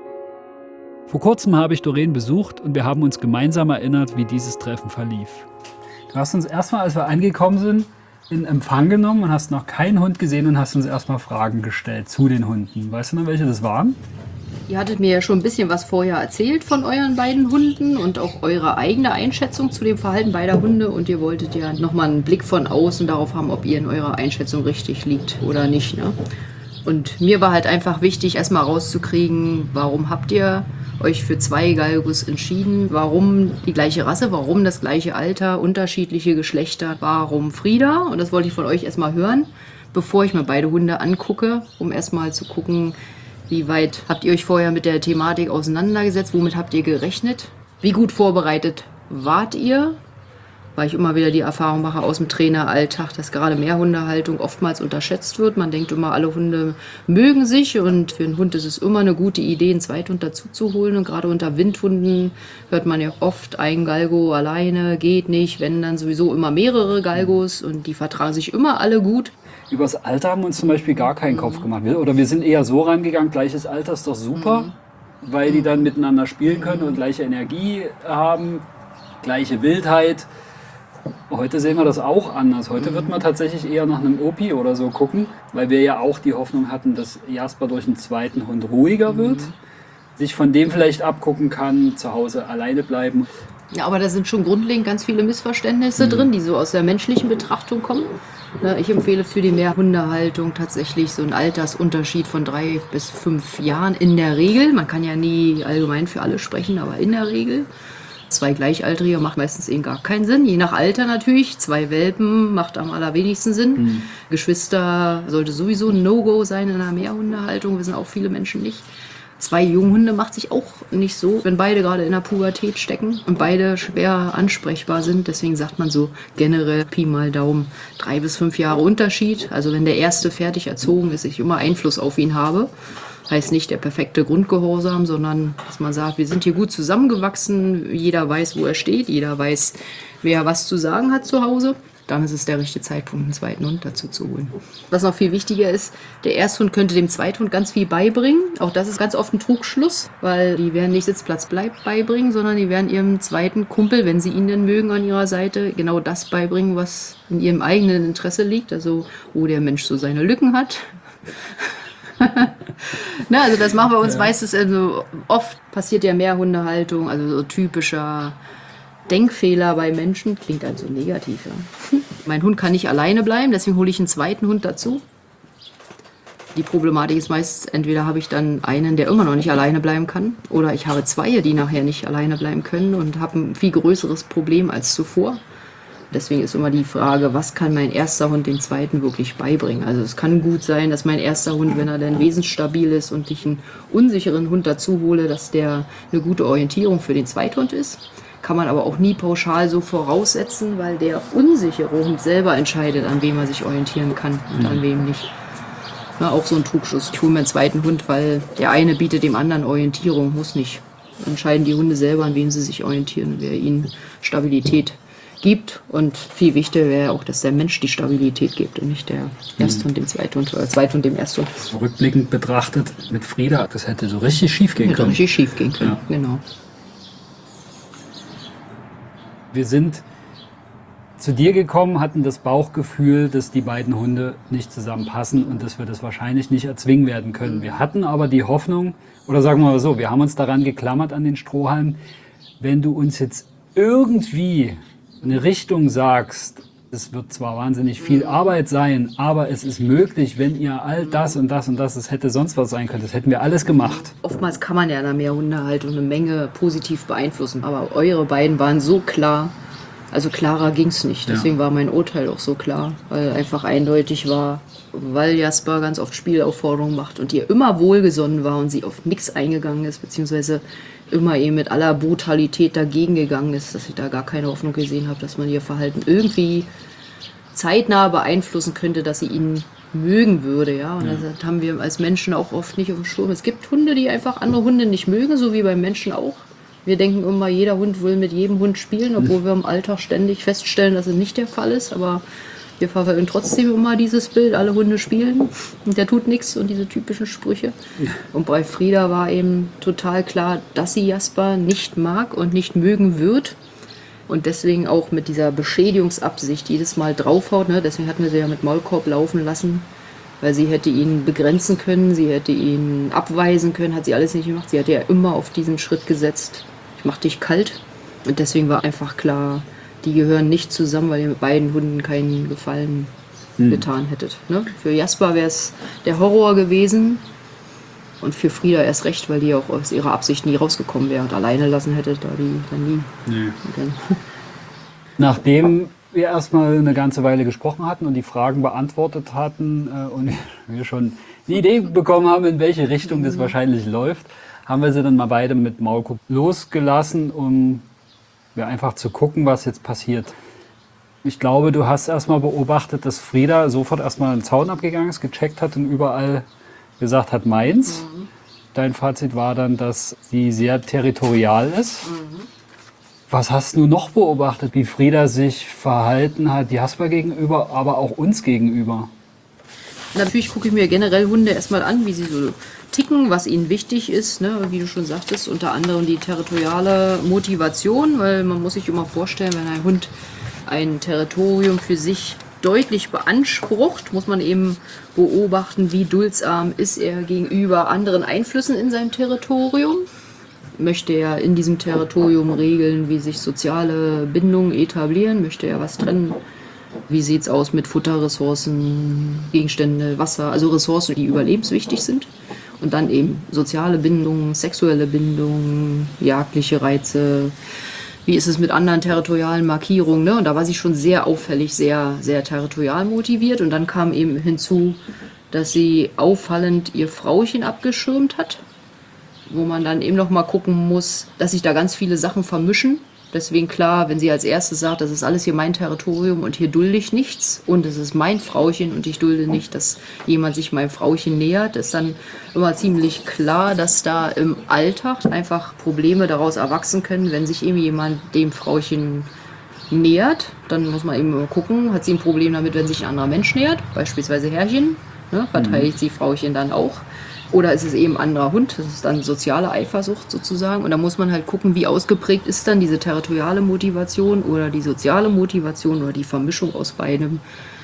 Vor kurzem habe ich Doreen besucht und wir haben uns gemeinsam erinnert, wie dieses Treffen verlief. Du hast uns erstmal, als wir angekommen sind, in Empfang genommen und hast noch keinen Hund gesehen und hast uns erstmal Fragen gestellt zu den Hunden. Weißt du noch, welche das waren? Ihr hattet mir ja schon ein bisschen was vorher erzählt von euren beiden Hunden und auch eure eigene Einschätzung zu dem Verhalten beider Hunde. Und ihr wolltet ja nochmal einen Blick von außen darauf haben, ob ihr in eurer Einschätzung richtig liegt oder nicht. Ne? Und mir war halt einfach wichtig, erstmal rauszukriegen, warum habt ihr euch für zwei Galgos entschieden? Warum die gleiche Rasse? Warum das gleiche Alter? Unterschiedliche Geschlechter? Warum Frieda? Und das wollte ich von euch erstmal hören, bevor ich mir beide Hunde angucke, um erstmal zu gucken, wie weit habt ihr euch vorher mit der Thematik auseinandergesetzt? Womit habt ihr gerechnet? Wie gut vorbereitet wart ihr? Weil ich immer wieder die Erfahrung mache aus dem Traineralltag, dass gerade Mehrhundehaltung oftmals unterschätzt wird. Man denkt immer, alle Hunde mögen sich und für einen Hund ist es immer eine gute Idee, einen Zweithund dazu zu holen. Und gerade unter Windhunden hört man ja oft, ein Galgo alleine geht nicht, wenn dann sowieso immer mehrere Galgos und die vertragen sich immer alle gut. Über das Alter haben wir uns zum Beispiel gar keinen Kopf gemacht. Wir- Oder wir sind eher so rangegangen, gleiches Alter ist doch super, weil die dann miteinander spielen können und gleiche Energie haben, gleiche Wildheit. Heute sehen wir das auch anders. Heute wird man tatsächlich eher nach einem Opi oder so gucken, weil wir ja auch die Hoffnung hatten, dass Jasper durch einen zweiten Hund ruhiger wird, sich von dem vielleicht abgucken kann, zu Hause alleine bleiben. Ja, aber da sind schon grundlegend ganz viele Missverständnisse mhm. drin, die so aus der menschlichen Betrachtung kommen. Ne, ich empfehle für die Mehrhundehaltung tatsächlich so einen Altersunterschied von drei bis fünf Jahren in der Regel. Man kann ja nie allgemein für alle sprechen, aber in der Regel. Zwei Gleichaltrige macht meistens eben gar keinen Sinn. Je nach Alter natürlich. Zwei Welpen macht am allerwenigsten Sinn. Mhm. Geschwister sollte sowieso ein No-Go sein in einer Mehrhundehaltung. Wissen auch viele Menschen nicht. Zwei Junghunde macht sich auch nicht so, wenn beide gerade in der Pubertät stecken und beide schwer ansprechbar sind. Deswegen sagt man so generell Pi mal Daumen drei bis fünf Jahre Unterschied. Also wenn der erste fertig erzogen ist, ich immer Einfluss auf ihn habe. Heißt nicht der perfekte Grundgehorsam, sondern dass man sagt, wir sind hier gut zusammengewachsen. Jeder weiß, wo er steht. Jeder weiß, wer was zu sagen hat zu Hause. Dann ist es der richtige Zeitpunkt, einen zweiten Hund dazu zu holen. Was noch viel wichtiger ist, der Ersthund könnte dem Zweithund ganz viel beibringen. Auch das ist ganz oft ein Trugschluss, weil die werden nicht Sitzplatz bleibt beibringen, sondern die werden ihrem zweiten Kumpel, wenn sie ihn denn mögen an ihrer Seite, genau das beibringen, was in ihrem eigenen Interesse liegt. Also wo der Mensch so seine Lücken hat. Na, also das machen wir uns ja. meistens, also oft passiert ja Mehrhundehaltung, also so typischer Denkfehler bei Menschen, klingt halt so negativ. Ja. Mein Hund kann nicht alleine bleiben, deswegen hole ich einen zweiten Hund dazu. Die Problematik ist meist, entweder habe ich dann einen, der immer noch nicht alleine bleiben kann, oder ich habe zwei, die nachher nicht alleine bleiben können und habe ein viel größeres Problem als zuvor. Deswegen ist immer die Frage, was kann mein erster Hund dem zweiten wirklich beibringen? Also es kann gut sein, dass mein erster Hund, wenn er dann wesensstabil ist und ich einen unsicheren Hund dazu hole, dass der eine gute Orientierung für den Zweithund ist. Kann man aber auch nie pauschal so voraussetzen, weil der unsichere Hund selber entscheidet, an wem er sich orientieren kann und an wem nicht. Na, auch so ein Trugschluss. Ich hole mir einen zweiten Hund, weil der eine bietet dem anderen Orientierung, muss nicht. Entscheiden die Hunde selber, an wem sie sich orientieren, wer ihnen Stabilität gibt. Und viel wichtiger wäre auch, dass der Mensch die Stabilität gibt und nicht der Ersthund dem Zweithund oder Zweithund dem Ersthund. Rückblickend betrachtet mit Frieda, das hätte so richtig schief gehen können. Hätte richtig schief gehen können, ja. Genau. Wir sind zu dir gekommen, hatten das Bauchgefühl, dass die beiden Hunde nicht zusammenpassen und dass wir das wahrscheinlich nicht erzwingen werden können. Wir hatten aber die Hoffnung, oder sagen wir mal so, wir haben uns daran geklammert an den Strohhalm, wenn du uns jetzt irgendwie eine Richtung sagst, es wird zwar wahnsinnig viel Arbeit sein, aber es ist möglich, wenn ihr all das und das und das, es hätte sonst was sein können, das hätten wir alles gemacht. Oftmals kann man ja in einer Mehrhundehaltung eine Menge positiv beeinflussen, aber eure beiden waren so klar, also klarer ging es nicht. Deswegen ja. war mein Urteil auch so klar, weil einfach eindeutig war, weil Jasper ganz oft Spielaufforderungen macht und ihr immer wohlgesonnen war und sie auf nichts eingegangen ist, beziehungsweise immer eben mit aller Brutalität dagegen gegangen ist, dass ich da gar keine Hoffnung gesehen habe, dass man ihr Verhalten irgendwie zeitnah beeinflussen könnte, dass sie ihn mögen würde. Ja? Und ja. das haben wir als Menschen auch oft nicht auf dem Schirm. Es gibt Hunde, die einfach andere Hunde nicht mögen, so wie beim Menschen auch. Wir denken immer, jeder Hund will mit jedem Hund spielen, obwohl wir im Alltag ständig feststellen, dass es nicht der Fall ist. Aber wir verfolgen trotzdem immer dieses Bild, alle Hunde spielen und der tut nichts und diese typischen Sprüche. Und bei Frieda war eben total klar, dass sie Jasper nicht mag und nicht mögen wird. Und deswegen auch mit dieser Beschädigungsabsicht jedes Mal draufhaut. Ne? Deswegen hatten wir sie ja mit Maulkorb laufen lassen, weil sie hätte ihn begrenzen können, sie hätte ihn abweisen können, hat sie alles nicht gemacht. Sie hatte ja immer auf diesen Schritt gesetzt. Ich mach dich kalt. Und deswegen war einfach klar, die gehören nicht zusammen, weil ihr mit beiden Hunden keinen Gefallen hm. getan hättet. Ne? Für Jasper wäre es der Horror gewesen und für Frieda erst recht, weil die auch aus ihrer Absicht nie rausgekommen wäre und alleine lassen hätte, da die dann nie. Nee. Okay. Nachdem wir erstmal eine ganze Weile gesprochen hatten und die Fragen beantwortet hatten äh, und wir schon eine Idee bekommen haben, in welche Richtung das wahrscheinlich läuft, haben wir sie dann mal beide mit Maulkorb losgelassen, um ja, einfach zu gucken, was jetzt passiert. Ich glaube, du hast erstmal beobachtet, dass Frieda sofort erstmal einen Zaun abgegangen ist, gecheckt hat und überall gesagt hat, meins. Mhm. Dein Fazit war dann, dass sie sehr territorial ist. Mhm. Was hast du noch beobachtet, wie Frieda sich verhalten hat, Jasper gegenüber, aber auch uns gegenüber? Natürlich gucke ich mir generell Hunde erstmal an, wie sie so ticken, was ihnen wichtig ist, ne? Wie du schon sagtest, unter anderem die territoriale Motivation, weil man muss sich immer vorstellen, wenn ein Hund ein Territorium für sich deutlich beansprucht, muss man eben beobachten, wie duldsam ist er gegenüber anderen Einflüssen in seinem Territorium. Möchte er in diesem Territorium regeln, wie sich soziale Bindungen etablieren, möchte er was trennen. Wie sieht es aus mit Futterressourcen, Gegenstände, Wasser, also Ressourcen, die überlebenswichtig sind. Und dann eben soziale Bindungen, sexuelle Bindungen, jagdliche Reize. Wie ist es mit anderen territorialen Markierungen? Ne? Und da war sie schon sehr auffällig, sehr, sehr territorial motiviert. Und dann kam eben hinzu, dass sie auffallend ihr Frauchen abgeschirmt hat. Wo man dann eben noch mal gucken muss, dass sich da ganz viele Sachen vermischen. Deswegen klar, wenn sie als erstes sagt, das ist alles hier mein Territorium und hier dulde ich nichts und es ist mein Frauchen und ich dulde nicht, dass jemand sich meinem Frauchen nähert, ist dann immer ziemlich klar, dass da im Alltag einfach Probleme daraus erwachsen können, wenn sich eben jemand dem Frauchen nähert. Dann muss man eben mal gucken, hat sie ein Problem damit, wenn sich ein anderer Mensch nähert, beispielsweise Herrchen, ne, verteidigt sie Frauchen dann auch. Oder ist es eben ein anderer Hund, das ist dann soziale Eifersucht sozusagen. Und da muss man halt gucken, wie ausgeprägt ist dann diese territoriale Motivation oder die soziale Motivation oder die Vermischung aus beidem,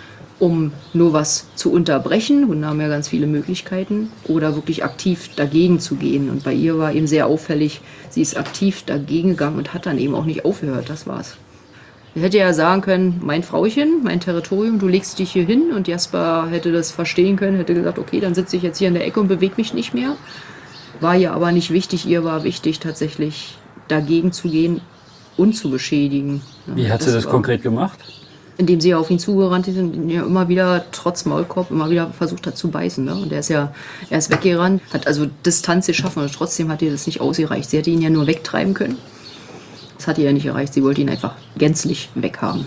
um nur was zu unterbrechen. Hunde haben ja ganz viele Möglichkeiten. Oder wirklich aktiv dagegen zu gehen. Und bei ihr war eben sehr auffällig, sie ist aktiv dagegen gegangen und hat dann eben auch nicht aufgehört, das war's. Ich hätte ja sagen können, mein Frauchen, mein Territorium, du legst dich hier hin und Jasper hätte das verstehen können, hätte gesagt, okay, dann sitze ich jetzt hier in der Ecke und bewege mich nicht mehr. War ihr aber nicht wichtig, ihr war wichtig tatsächlich dagegen zu gehen und zu beschädigen. Wie hat sie das, das konkret gemacht? Indem sie auf ihn zugerannt ist und ja immer wieder, trotz Maulkorb, immer wieder versucht hat zu beißen. Ne? Und er ist ja, er ist weggerannt, hat also Distanz geschaffen und trotzdem hat ihr das nicht ausgereicht. Sie hätte ihn ja nur wegtreiben können. Das hat ihr ja nicht erreicht. Sie wollte ihn einfach gänzlich weghaben.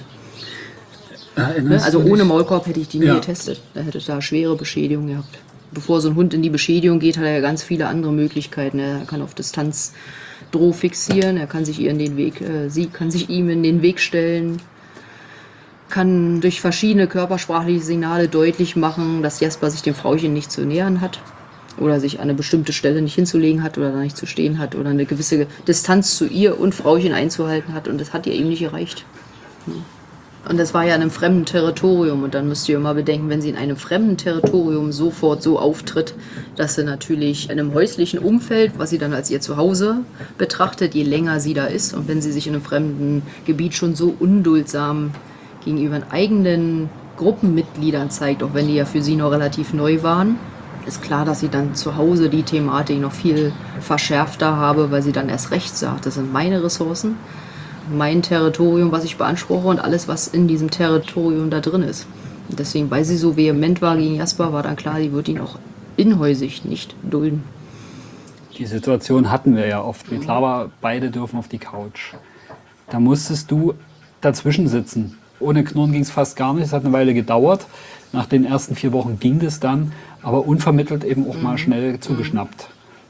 Ne? Also ohne Maulkorb hätte ich die nie ja. getestet. Da hätte da schwere Beschädigung gehabt. Bevor so ein Hund in die Beschädigung geht, hat er ja ganz viele andere Möglichkeiten. Er kann auf Distanz Droh fixieren, er kann sich ihr in den Weg, äh, sie kann sich ihm in den Weg stellen, kann durch verschiedene körpersprachliche Signale deutlich machen, dass Jasper sich dem Frauchen nicht zu nähern hat. Oder sich an eine bestimmte Stelle nicht hinzulegen hat oder da nicht zu stehen hat oder eine gewisse Distanz zu ihr und Frauchen einzuhalten hat und das hat ihr eben nicht gereicht. Und das war ja in einem fremden Territorium und dann müsst ihr immer bedenken, wenn sie in einem fremden Territorium sofort so auftritt, dass sie natürlich in einem häuslichen Umfeld, was sie dann als ihr Zuhause betrachtet, je länger sie da ist und wenn sie sich in einem fremden Gebiet schon so unduldsam gegenüber eigenen Gruppenmitgliedern zeigt, auch wenn die ja für sie noch relativ neu waren, ist klar, dass sie dann zu Hause die Thematik noch viel verschärfter habe, weil sie dann erst recht sagt, das sind meine Ressourcen, mein Territorium, was ich beanspruche und alles, was in diesem Territorium da drin ist. Und deswegen, weil sie so vehement war gegen Jasper, war dann klar, sie wird ihn auch inhäusig nicht dulden. Die Situation hatten wir ja oft. Wie klar war, beide dürfen auf die Couch. Da musstest du dazwischen sitzen. Ohne Knurren ging es fast gar nicht. Es hat eine Weile gedauert. Nach den ersten vier Wochen ging das dann, aber unvermittelt eben auch mal schnell zugeschnappt.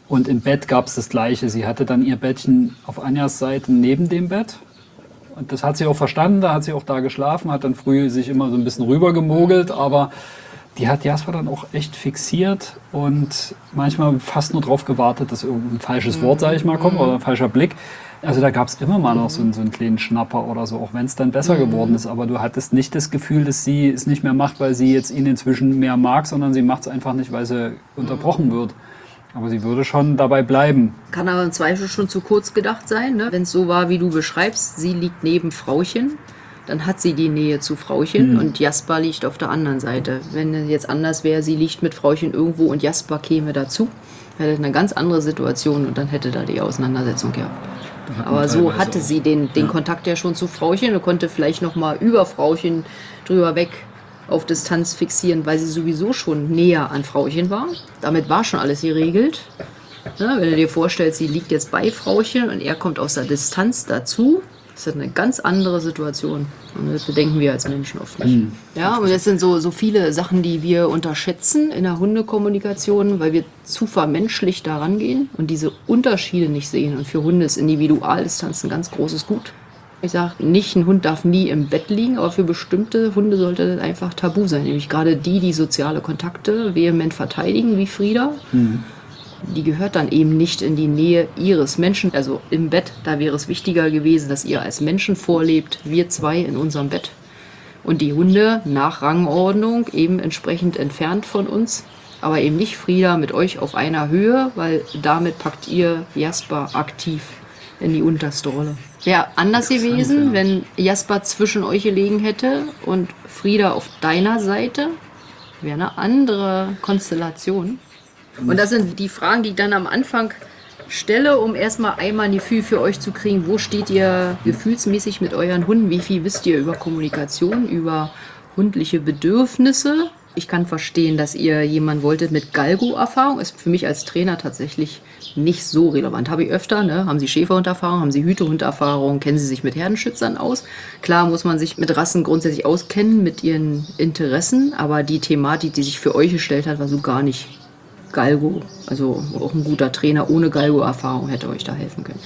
Und im Bett gab es das Gleiche. Sie hatte dann ihr Bettchen auf Anjas Seite neben dem Bett. Und das hat sie auch verstanden, da hat sie auch da geschlafen, hat dann früh sich immer so ein bisschen rübergemogelt, aber die hat Jasper dann auch echt fixiert und manchmal fast nur drauf gewartet, dass irgendein falsches Wort, sage ich mal, kommt oder ein falscher Blick. Also da gab es immer mal noch so einen, so einen kleinen Schnapper oder so, auch wenn es dann besser geworden ist. Aber du hattest nicht das Gefühl, dass sie es nicht mehr macht, weil sie jetzt ihn inzwischen mehr mag, sondern sie macht es einfach nicht, weil sie unterbrochen wird. Aber sie würde schon dabei bleiben. Kann aber im Zweifel schon zu kurz gedacht sein, ne? Wenn es so war, wie du beschreibst, sie liegt neben Frauchen, dann hat sie die Nähe zu Frauchen mhm. und Jasper liegt auf der anderen Seite. Wenn es jetzt anders wäre, sie liegt mit Frauchen irgendwo und Jasper käme dazu, hätte eine ganz andere Situation und dann hätte da die Auseinandersetzung gehabt. Aber so hatte sie den, den ja. Kontakt ja schon zu Frauchen und konnte vielleicht noch mal über Frauchen drüber weg auf Distanz fixieren, weil sie sowieso schon näher an Frauchen war. Damit war schon alles geregelt. Ja, wenn du dir vorstellst, sie liegt jetzt bei Frauchen und er kommt aus der Distanz dazu, das ist eine ganz andere Situation. Und das bedenken wir als Menschen oft nicht. Mhm. Ja, und das sind so, so viele Sachen, die wir unterschätzen in der Hundekommunikation, weil wir zu vermenschlicht da rangehen und diese Unterschiede nicht sehen. Und für Hunde ist Individualdistanz ein ganz großes Gut. Ich sage nicht, ein Hund darf nie im Bett liegen, aber für bestimmte Hunde sollte das einfach tabu sein. Nämlich gerade die, die soziale Kontakte vehement verteidigen, wie Frieda. Mhm. Die gehört dann eben nicht in die Nähe ihres Menschen. Also im Bett, da wäre es wichtiger gewesen, dass ihr als Menschen vorlebt, wir zwei in unserem Bett. Und die Hunde nach Rangordnung eben entsprechend entfernt von uns. Aber eben nicht Frieda mit euch auf einer Höhe, weil damit packt ihr Jasper aktiv in die unterste Rolle. Wäre anders gewesen, wenn Jasper zwischen euch gelegen hätte und Frieda auf deiner Seite. Wäre eine andere Konstellation. Und das sind die Fragen, die ich dann am Anfang stelle, um erstmal einmal ein Gefühl für euch zu kriegen, wo steht ihr gefühlsmäßig mit euren Hunden, wie viel wisst ihr über Kommunikation, über hundliche Bedürfnisse. Ich kann verstehen, dass ihr jemanden wolltet mit Galgo-Erfahrung, ist für mich als Trainer tatsächlich nicht so relevant. Habe ich öfter, ne? Haben Sie Schäferhund-Erfahrung, haben Sie Hütehund-Erfahrung, kennen Sie sich mit Herdenschützern aus? Klar muss man sich mit Rassen grundsätzlich auskennen, mit ihren Interessen, aber die Thematik, die sich für euch gestellt hat, war so gar nicht Galgo. Also auch ein guter Trainer ohne Galgo-Erfahrung hätte euch da helfen können.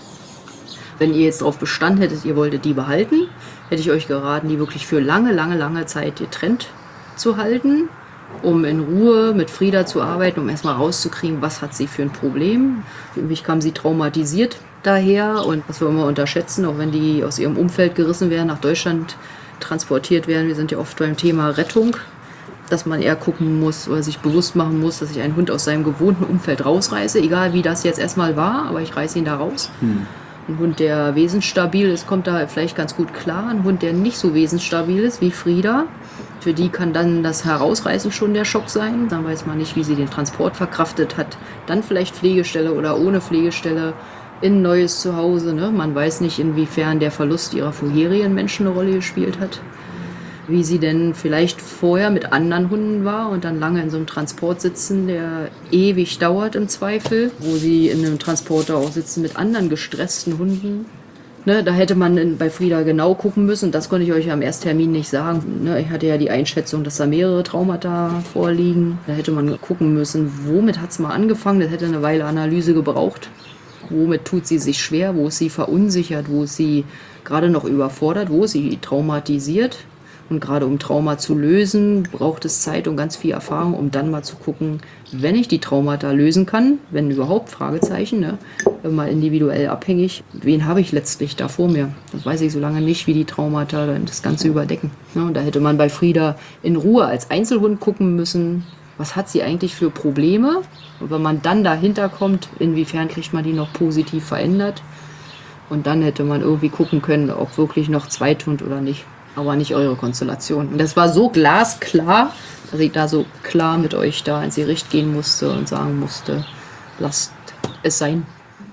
Wenn ihr jetzt darauf bestanden hättet, ihr wolltet die behalten, hätte ich euch geraten, die wirklich für lange, lange, lange Zeit getrennt zu halten, um in Ruhe mit Frieda zu arbeiten, um erstmal rauszukriegen, was hat sie für ein Problem. Für mich kam sie traumatisiert daher und was wir immer unterschätzen, auch wenn die aus ihrem Umfeld gerissen werden, nach Deutschland transportiert werden. Wir sind ja oft beim Thema Rettung, dass man eher gucken muss oder sich bewusst machen muss, dass ich einen Hund aus seinem gewohnten Umfeld rausreiße, egal wie das jetzt erstmal war, aber ich reiße ihn da raus. Hm. Ein Hund, der wesensstabil ist, kommt da vielleicht ganz gut klar. Ein Hund, der nicht so wesensstabil ist wie Frieda, für die kann dann das Herausreißen schon der Schock sein. Dann weiß man nicht, wie sie den Transport verkraftet hat. Dann vielleicht Pflegestelle oder ohne Pflegestelle in ein neues Zuhause. Ne? Man weiß nicht, inwiefern der Verlust ihrer vorherigen Menschen eine Rolle gespielt hat. Wie sie denn vielleicht vorher mit anderen Hunden war und dann lange in so einem Transport sitzen, der ewig dauert im Zweifel, wo sie in einem Transporter auch sitzen mit anderen gestressten Hunden. Ne, da hätte man in, bei Frieda genau gucken müssen, das konnte ich euch am Ersttermin nicht sagen. Ne, ich hatte ja die Einschätzung, dass da mehrere Traumata vorliegen. Da hätte man gucken müssen, womit hat es mal angefangen, das hätte eine Weile Analyse gebraucht. Womit tut sie sich schwer, wo ist sie verunsichert, wo ist sie gerade noch überfordert, wo ist sie traumatisiert. Und gerade um Trauma zu lösen, braucht es Zeit und ganz viel Erfahrung, um dann mal zu gucken, wenn ich die Traumata lösen kann, wenn überhaupt, Fragezeichen, ne, mal individuell abhängig, wen habe ich letztlich da vor mir? Das weiß ich so lange nicht, wie die Traumata das Ganze überdecken. Ne, und da hätte man bei Frieda in Ruhe als Einzelhund gucken müssen, was hat sie eigentlich für Probleme? Und wenn man dann dahinter kommt, inwiefern kriegt man die noch positiv verändert? Und dann hätte man irgendwie gucken können, ob wirklich noch Zweithund oder nicht. Aber nicht eure Konstellation. Und das war so glasklar, dass ich da so klar mit euch da ins Gericht gehen musste und sagen musste, lasst es sein.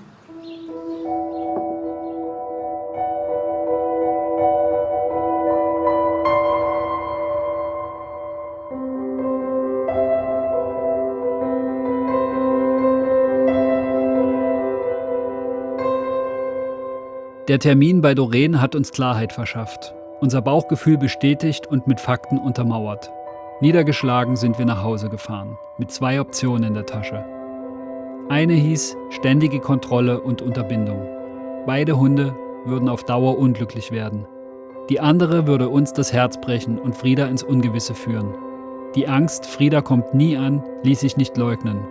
Der Termin bei Doreen hat uns Klarheit verschafft. Unser Bauchgefühl bestätigt und mit Fakten untermauert. Niedergeschlagen sind wir nach Hause gefahren, mit zwei Optionen in der Tasche. Eine hieß ständige Kontrolle und Unterbindung. Beide Hunde würden auf Dauer unglücklich werden. Die andere würde uns das Herz brechen und Frieda ins Ungewisse führen. Die Angst, Frieda kommt nie an, ließ sich nicht leugnen.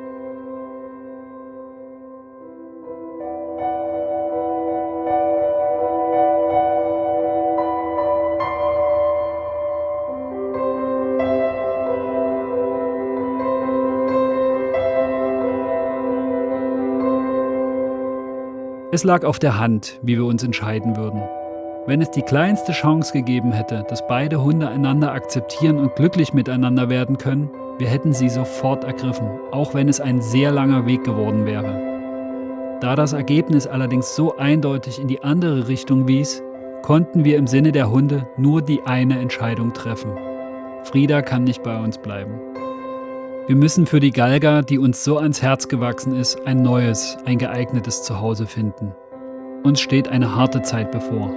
Es lag auf der Hand, wie wir uns entscheiden würden. Wenn es die kleinste Chance gegeben hätte, dass beide Hunde einander akzeptieren und glücklich miteinander werden können, wir hätten sie sofort ergriffen, auch wenn es ein sehr langer Weg geworden wäre. Da das Ergebnis allerdings so eindeutig in die andere Richtung wies, konnten wir im Sinne der Hunde nur die eine Entscheidung treffen. Frieda kann nicht bei uns bleiben. Wir müssen für die Galga, die uns so ans Herz gewachsen ist, ein neues, ein geeignetes Zuhause finden. Uns steht eine harte Zeit bevor.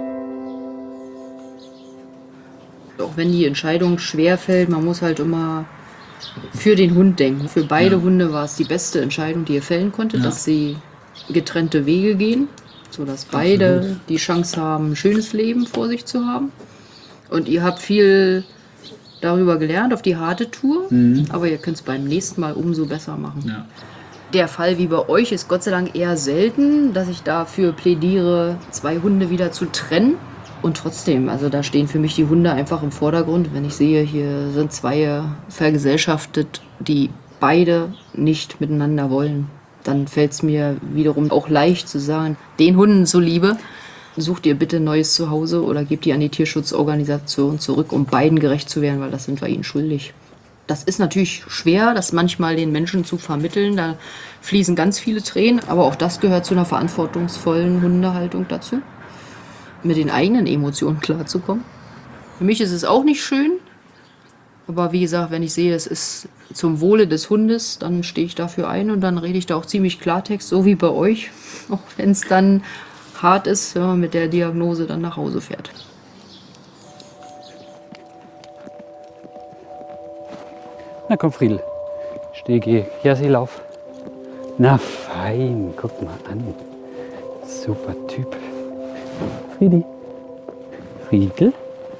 Auch wenn die Entscheidung schwer fällt, man muss halt immer für den Hund denken. Für beide ja. Hunde war es die beste Entscheidung, die ihr fällen konntet, ja. dass sie getrennte Wege gehen, sodass beide Absolut. die Chance haben, ein schönes Leben vor sich zu haben. Und ihr habt viel darüber gelernt, auf die harte Tour, mhm. aber ihr könnt es beim nächsten Mal umso besser machen. Ja. Der Fall wie bei euch ist Gott sei Dank eher selten, dass ich dafür plädiere, zwei Hunde wieder zu trennen. Und trotzdem, also da stehen für mich die Hunde einfach im Vordergrund. Wenn ich sehe, hier sind zwei vergesellschaftet, die beide nicht miteinander wollen, dann fällt es mir wiederum auch leicht zu sagen, den Hunden zuliebe, sucht ihr bitte ein neues Zuhause oder gebt die an die Tierschutzorganisation zurück, um beiden gerecht zu werden, weil das sind wir ihnen schuldig. Das ist natürlich schwer, das manchmal den Menschen zu vermitteln. Da fließen ganz viele Tränen, aber auch das gehört zu einer verantwortungsvollen Hundehaltung dazu, mit den eigenen Emotionen klarzukommen. Für mich ist es auch nicht schön, aber wie gesagt, wenn ich sehe, es ist zum Wohle des Hundes, dann stehe ich dafür ein und dann rede ich da auch ziemlich Klartext, so wie bei euch, auch wenn es dann hart ist, wenn man mit der Diagnose dann nach Hause fährt. Na komm, Friedel, steh, geh, Jassi, lauf. Na fein, guck mal an. Super Typ. Friedi. Friedel.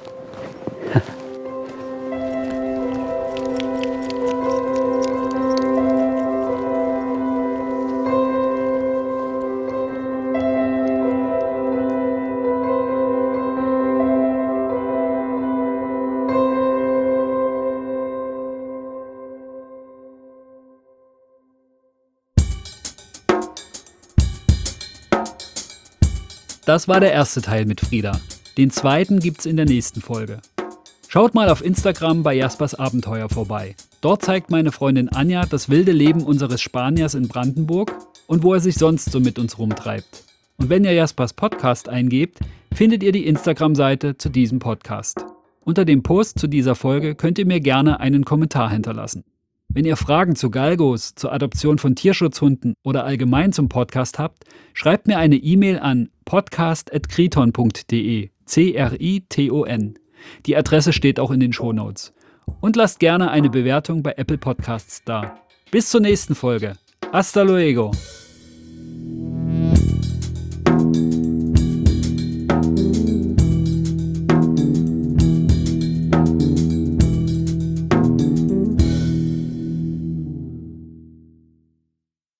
Das war der erste Teil mit Frieda. Den zweiten gibt's in der nächsten Folge. Schaut mal auf Instagram bei Jaspers Abenteuer vorbei. Dort zeigt meine Freundin Anja das wilde Leben unseres Spaniers in Brandenburg und wo er sich sonst so mit uns rumtreibt. Und wenn ihr Jaspers Podcast eingebt, findet ihr die Instagram-Seite zu diesem Podcast. Unter dem Post zu dieser Folge könnt ihr mir gerne einen Kommentar hinterlassen. Wenn ihr Fragen zu Galgos, zur Adoption von Tierschutzhunden oder allgemein zum Podcast habt, schreibt mir eine E-Mail an podcast at kriton punkt de, C R I T O N. Die Adresse steht auch in den Shownotes. Und lasst gerne eine Bewertung bei Apple Podcasts da. Bis zur nächsten Folge. Hasta luego!